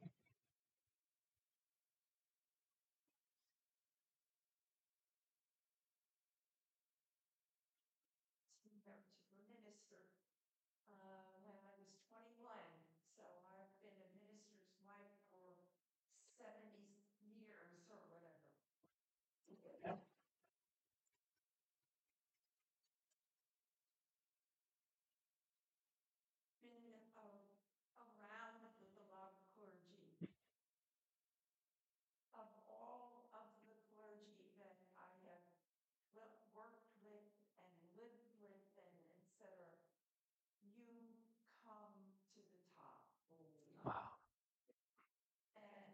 Never to minister uh, when I was twenty-one. So I've been a minister's wife for seventy years or whatever. Been uh, around with a lot of clergy. Of all of the clergy that I have wo- worked with and lived with and et cetera, you come to the top. Wow. And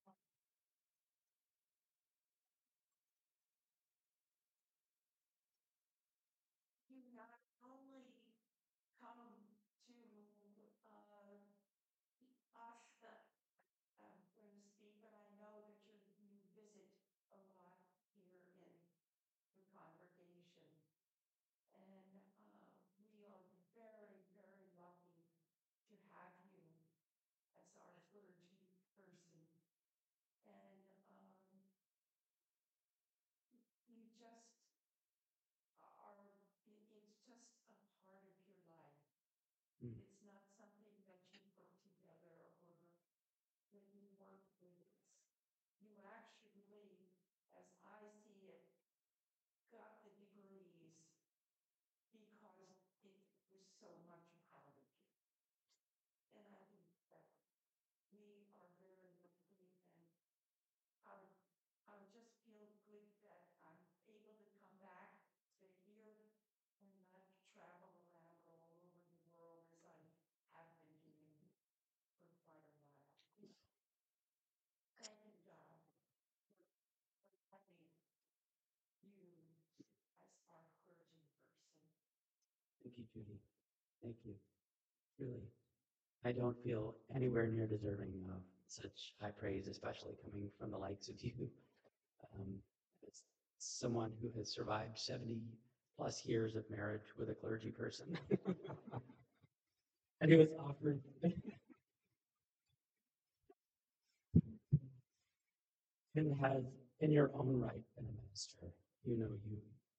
you not only come to uh, us, uh, so to speak, but I know that you you visit a lot here in the congregation. And uh, we are very, very lucky to have you as our clergy person. And um, you just are, it, it's just a part of your life. Mm. It's not something that you put together or that you work with. You actually, as I see it, got the degrees because it was so much a part of you. And I think that we are very lucky, and I would, I would just feel good that I'm able to come back to here and not travel around all over the world as I have been doing for quite a while. Thank you, God, for having you as our clergy person. Thank you, Judy. Thank you. Really, I don't feel anywhere near deserving of such high praise, especially coming from the likes of you. Um, as someone who has survived seventy plus years of marriage with a clergy person and who has offered and has, in your own right, been a minister. You know, you,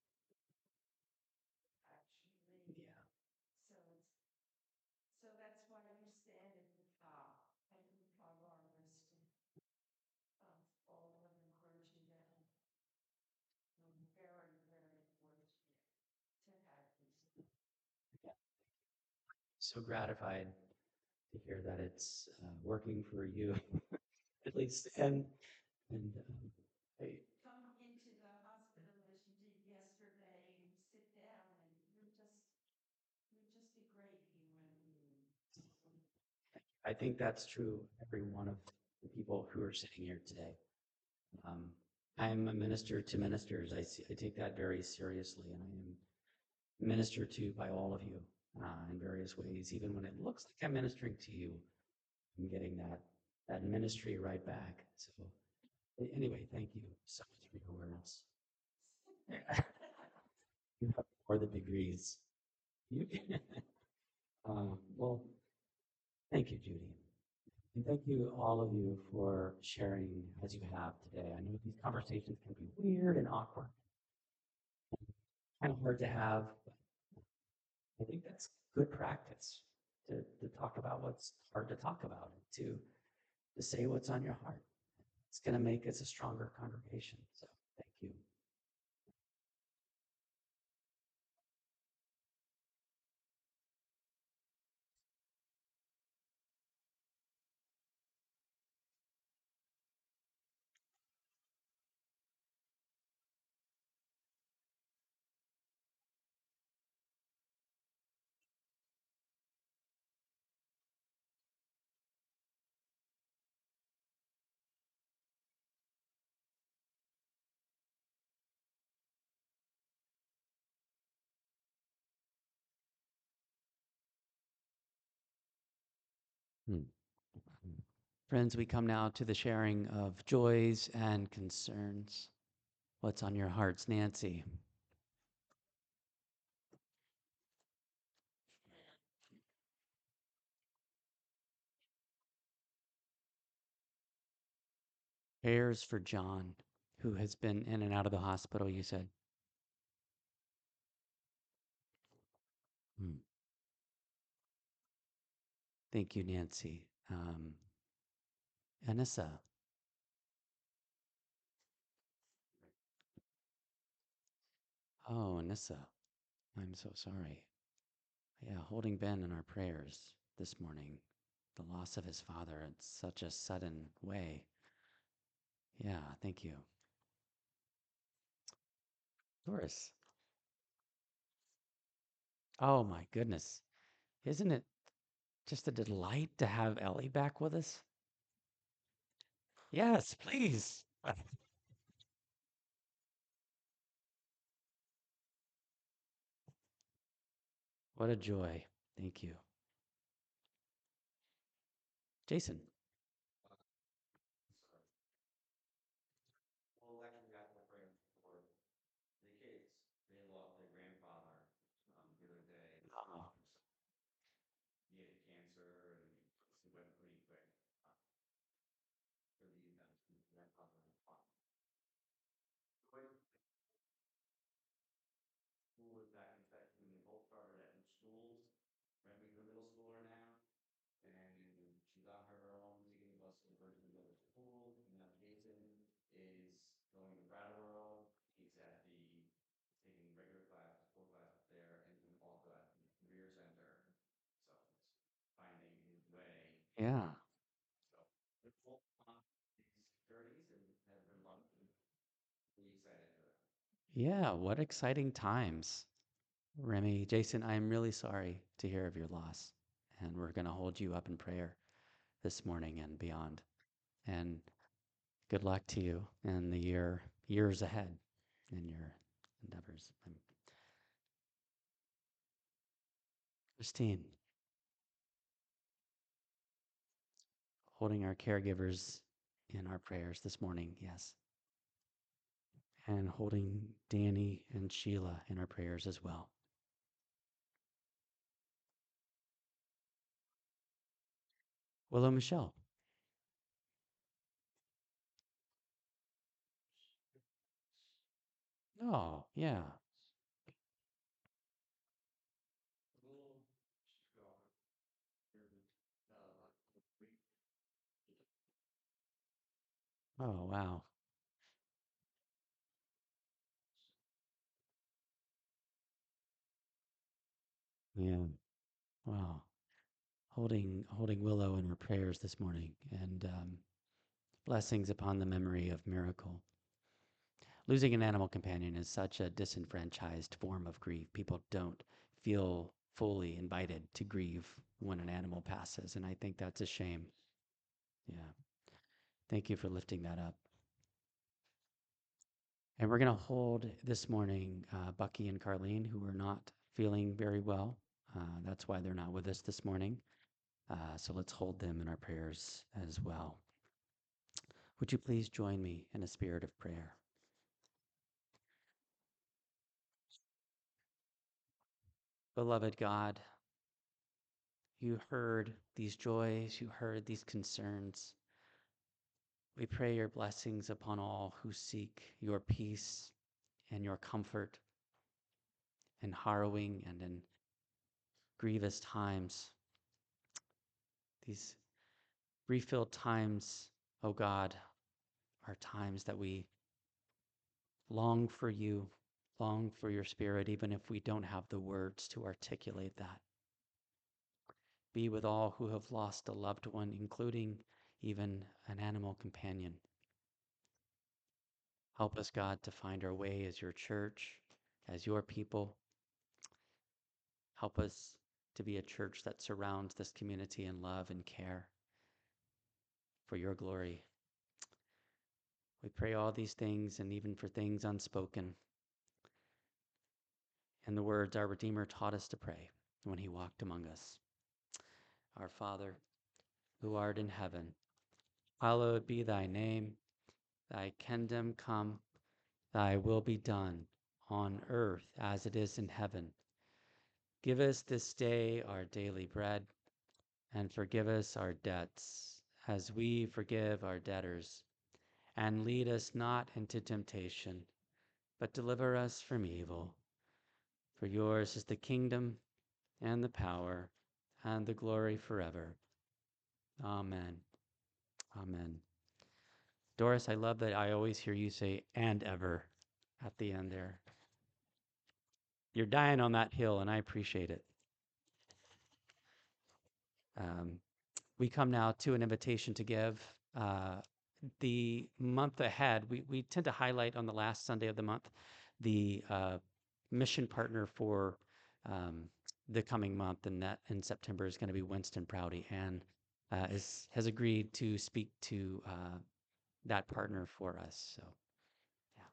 Actually, yeah. so it's, so that's why you stand at the top and of our list of all of the clergy that I'm very, very fortunate to have you. So gratified to hear that it's uh, working for you, at least. And and um, I, Come into the hospital as you did yesterday and sit down, and you're just, you're just a great human being. I think that's true of every one of the people who are sitting here today. Um, I am a minister to ministers. I, see, I take that very seriously, and I am ministered to by all of you. uh, in various ways. Even when it looks like I'm ministering to you, I'm getting that that ministry right back. So a- anyway, thank you so much for your words. You have more the degrees. You um, well, thank you, Judy. And thank you, all of you, for sharing as you have today. I know these conversations can be weird and awkward, kind of hard to have, but I think that's good practice to, to talk about what's hard to talk about, to, to say what's on your heart. It's going to make us a stronger congregation. So thank you. Hmm. Friends, we come now to the sharing of joys and concerns. What's on your hearts, Nancy? Prayers for John, who has been in and out of the hospital, you said. Hmm. Thank you, Nancy. Um, Anissa. Oh, Anissa. I'm so sorry. Yeah, holding Ben in our prayers this morning. The loss of his father in such a sudden way. Yeah, thank you. Doris. Oh my goodness. Isn't it just a delight to have Ellie back with us? Yes, please. What a joy. Thank you. Jason. Well, actually, I have a prayer for the kids. They lost their grandfather um, the other day. Oh. He had cancer and it went pretty quick. Uh, for the event, his grandfather was fine. School was back in session. They both started at new schools. Remy's a middle schooler now. And she's on her own taking the bus to Virgin to go to school. And now Jason is going to Brattleboro. He's at the taking regular class, full class there, and then also at the career center. So it's finding his way. Yeah. So it's full on these journeys and has been lovely. Really excited for that. Yeah, what exciting times. Remy, Jason, I'm really sorry to hear of your loss. And we're going to hold you up in prayer this morning and beyond. And good luck to you in the year years ahead in your endeavors. I'm... Christine, holding our caregivers in our prayers this morning, yes. And holding Danny and Sheila in our prayers as well. Willow Michelle. Oh, yeah. Oh, wow. Yeah. Wow. Holding holding Willow in her prayers this morning, and um, blessings upon the memory of Miracle. Losing an animal companion is such a disenfranchised form of grief. People don't feel fully invited to grieve when an animal passes, and I think that's a shame. Yeah. Thank you for lifting that up. And we're going to hold this morning uh, Bucky and Carlene, who are not feeling very well. Uh, that's why they're not with us this morning. Uh, so let's hold them in our prayers as well. Would you please join me in a spirit of prayer? Beloved God, you heard these joys, you heard these concerns. We pray your blessings upon all who seek your peace and your comfort in harrowing and in grievous times. These refilled times, O God, are times that we long for you, long for your spirit, even if we don't have the words to articulate that. Be with all who have lost a loved one, including even an animal companion. Help us, God, to find our way as your church, as your people. Help us to be a church that surrounds this community in love and care for your glory. We pray all these things and even for things unspoken. And the words our Redeemer taught us to pray when he walked among us. Our Father, who art in heaven, hallowed be thy name. Thy kingdom come, thy will be done on earth as it is in heaven. Give us this day our daily bread, and forgive us our debts as we forgive our debtors. And lead us not into temptation, but deliver us from evil. For yours is the kingdom and the power and the glory forever. Amen. Amen. Doris, I love that I always hear you say, and ever, at the end there. You're dying on that hill, and I appreciate it. Um, we come now to an invitation to give. Uh, the month ahead, we, we tend to highlight on the last Sunday of the month the uh, mission partner for um, the coming month, and that in September is going to be Winston Prouty, and uh, is, has agreed to speak to uh, that partner for us. So, yeah.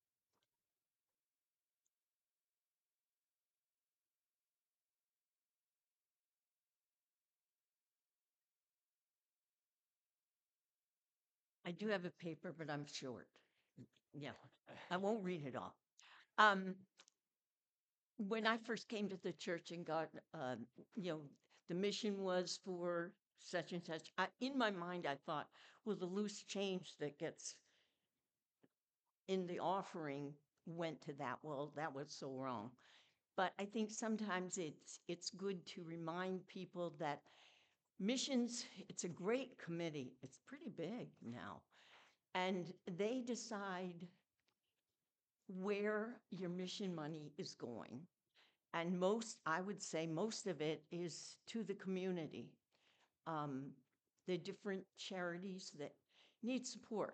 I do have a paper, but I'm short. Yeah, I won't read it all. Um, when I first came to the church and got, uh, you know, the mission was for such and such, I, in my mind, I thought, well, the loose change that gets in the offering went to that. Well, that was so wrong. But I think sometimes it's it's good to remind people that missions, it's a great committee. It's pretty big now. And they decide where your mission money is going. And most, I would say most of it is to the community. Um, the different charities that need support.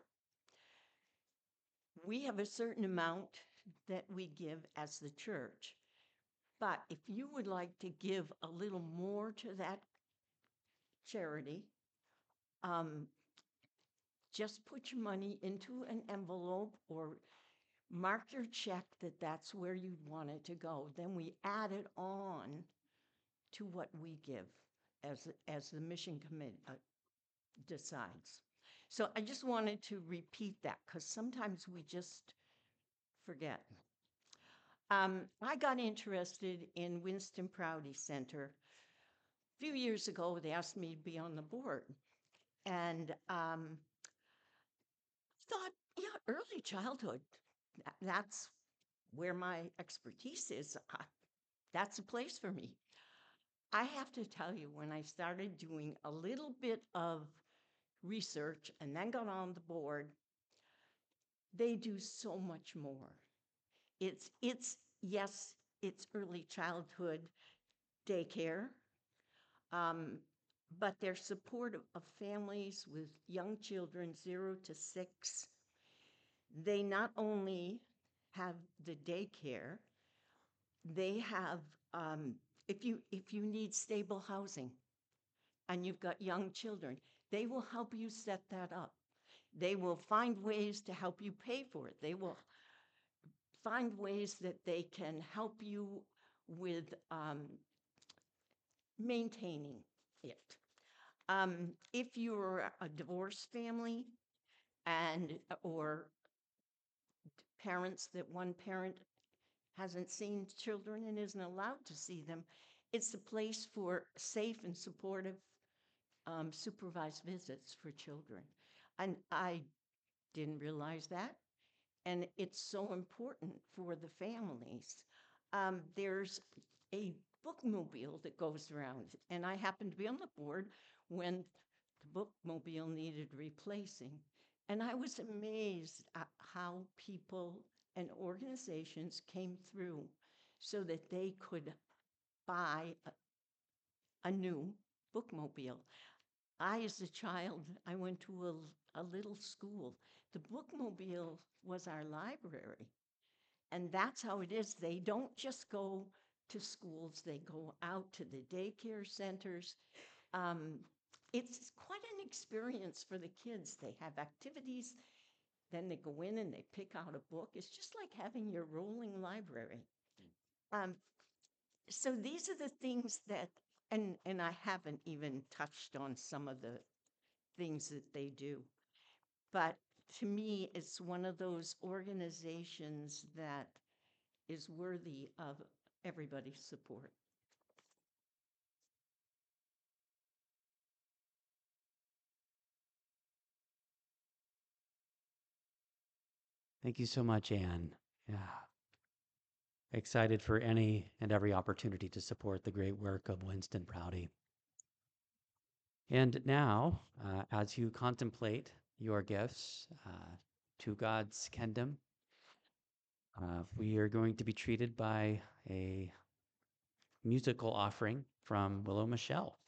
We have a certain amount that we give as the church. But if you would like to give a little more to that charity, um, just put your money into an envelope or mark your check that that's where you want it to go. Then we add it on to what we give as, as the mission committee uh, decides. So I just wanted to repeat that because sometimes we just forget. Um, I got interested in Winston Prouty Center. A few years ago, they asked me to be on the board. And um, thought, yeah, early childhood, tha- that's where my expertise is. Uh, That's a place for me. I have to tell you, when I started doing a little bit of research and then got on the board, they do so much more. It's, it's, yes, it's early childhood daycare, um, but their support of, of families with young children, zero to six. They not only have the daycare, they have, um, if you, if you need stable housing and you've got young children, they will help you set that up. They will find ways to help you pay for it. They will find ways that they can help you with um, maintaining it. Um, if you're a divorced family and, or parents that one parent hasn't seen children and isn't allowed to see them, it's a place for safe and supportive um, supervised visits for children. And I didn't realize that. And it's so important for the families. Um, there's a bookmobile that goes around, and I happened to be on the board when the bookmobile needed replacing. And I was amazed at how people and organizations came through so that they could buy a, a new bookmobile. I, as a child, I went to a, a little school. The bookmobile was our library. And that's how it is. They don't just go to schools, they go out to the daycare centers. Um, it's quite an experience for the kids. They have activities, then they go in and they pick out a book. It's just like having your rolling library. Um, so these are the things that, and, and I haven't even touched on some of the things that they do. But to me, it's one of those organizations that is worthy of everybody's support. Thank you so much, Anne. Yeah. Excited for any and every opportunity to support the great work of Winston Prouty. And now, uh, as you contemplate your gifts uh, to God's kingdom, uh, we are going to be treated by a musical offering from Willow Michelle.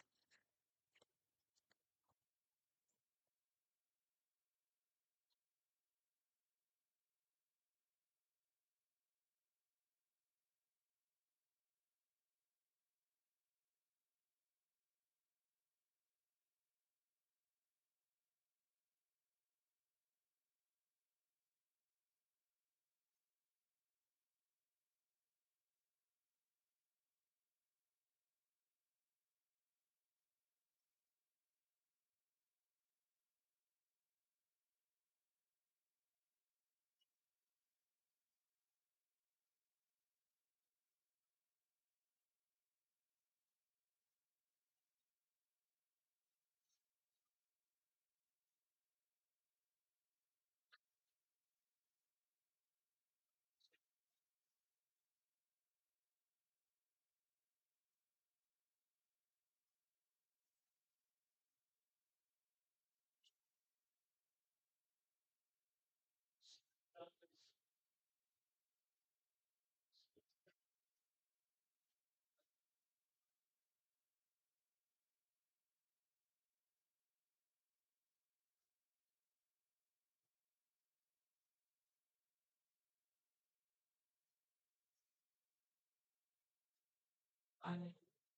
I,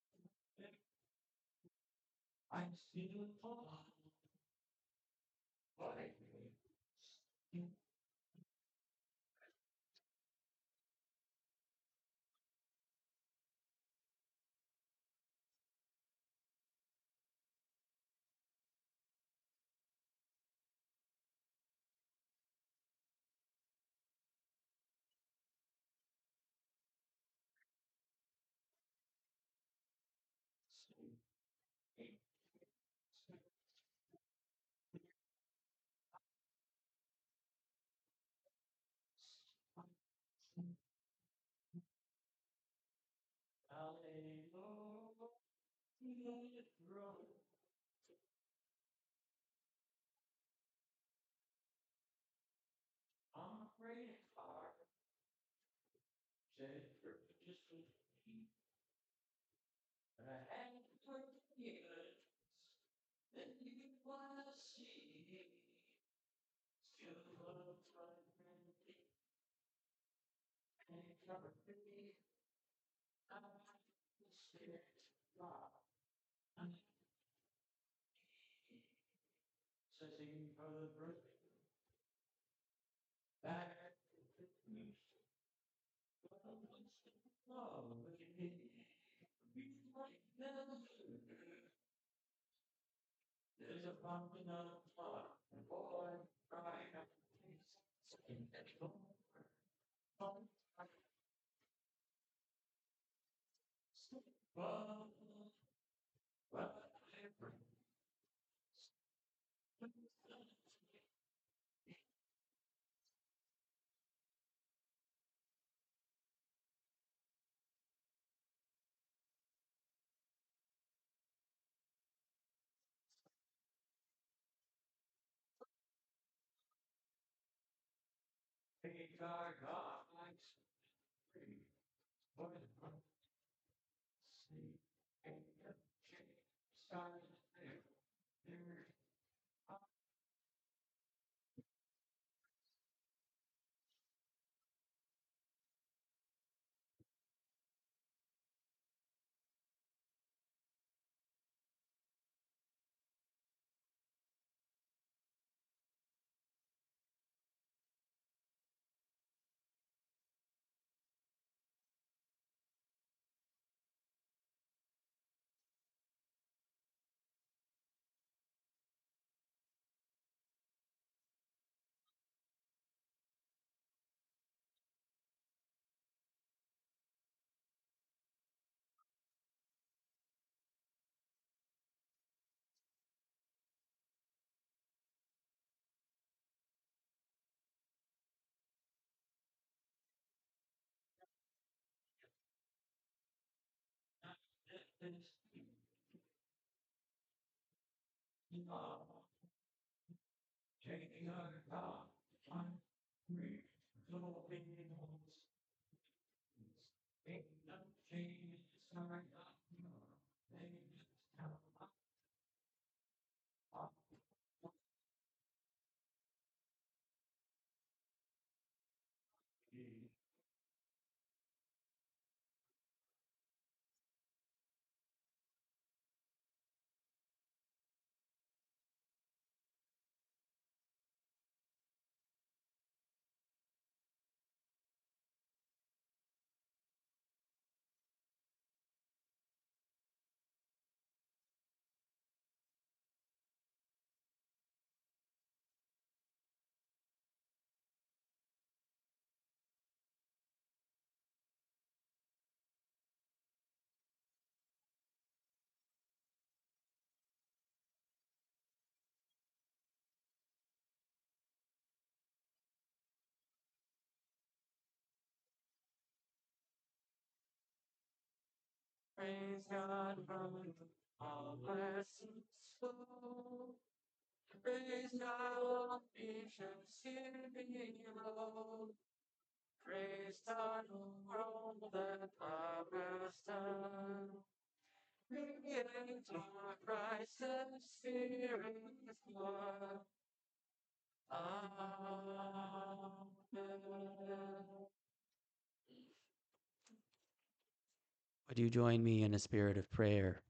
I feel like you. I'm afraid hard. Said just but I had to forget that you wanna see. Still love my and cover me. I'm scared. I'm searching for the birth back to me. Well, once love again. Be like never Praise God from all blessings flow. Praise God, nations here below. Praise God, world that thou hast done. Creator Christ and Spirit blood. Amen. Would you join me in a spirit of prayer?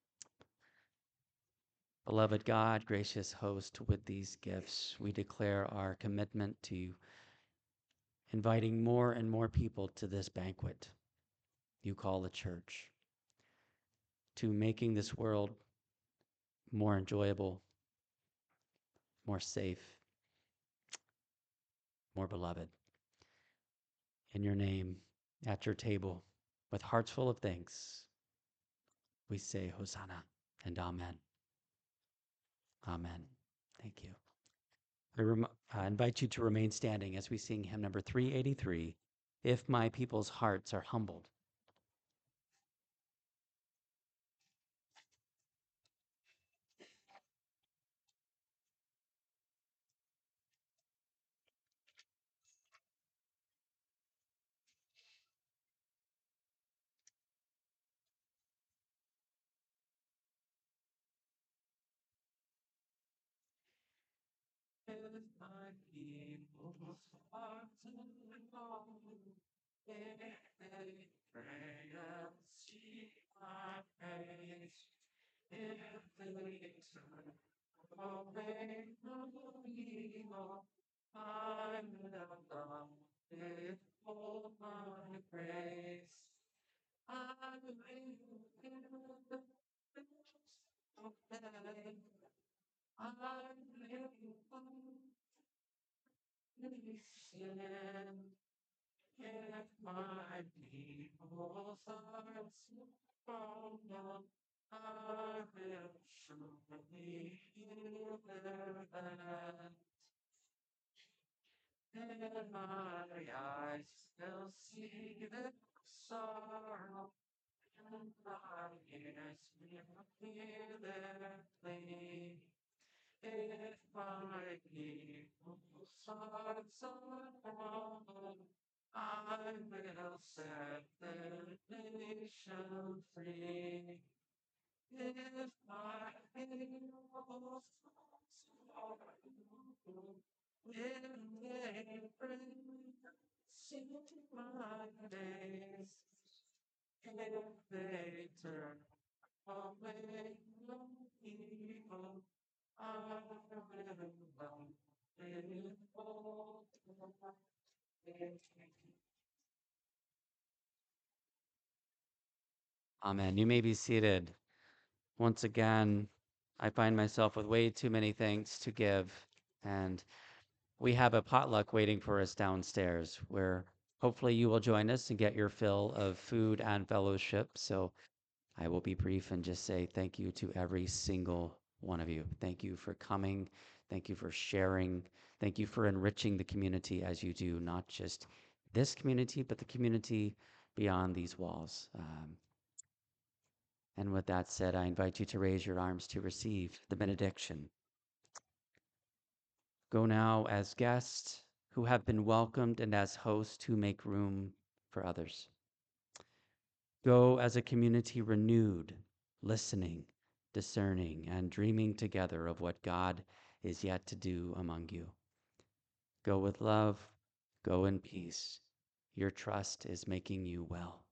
Beloved God, gracious host, with these gifts, we declare our commitment to inviting more and more people to this banquet you call the church, to making this world more enjoyable, more safe, more beloved. In your name, at your table, with hearts full of thanks, we say Hosanna and Amen. Amen. Thank you. I rem- I invite you to remain standing as we sing hymn number three eighty-three, If My People's Hearts Are Humbled. If my people's hearts are humbled, if they pray and seek my face, if they turn away from evil, I will come with all my grace. I will hear the voice of heaven. I will listen if my people's hearts follow. I will surely hear their land. In my eyes still see their sorrow, and my ears will hear their plea. If my people's hearts are wrong, I will set the nation free. If my people's hearts are wrong, if they bring sin to my days, if they turn away from evil, I will love with all my faith. Amen. You may be seated. Once again, I find myself with way too many thanks to give, and we have a potluck waiting for us downstairs where hopefully you will join us and get your fill of food and fellowship. So I will be brief and just say thank you to every single one of you. Thank you for coming. Thank you for sharing. Thank you for enriching the community as you do, not just this community, but the community beyond these walls. Um, and with that said, I invite you to raise your arms to receive the benediction. Go now as guests who have been welcomed and as hosts who make room for others. Go as a community renewed, listening, discerning, and dreaming together of what God is yet to do among you. Go with love, go in peace. Your trust is making you well.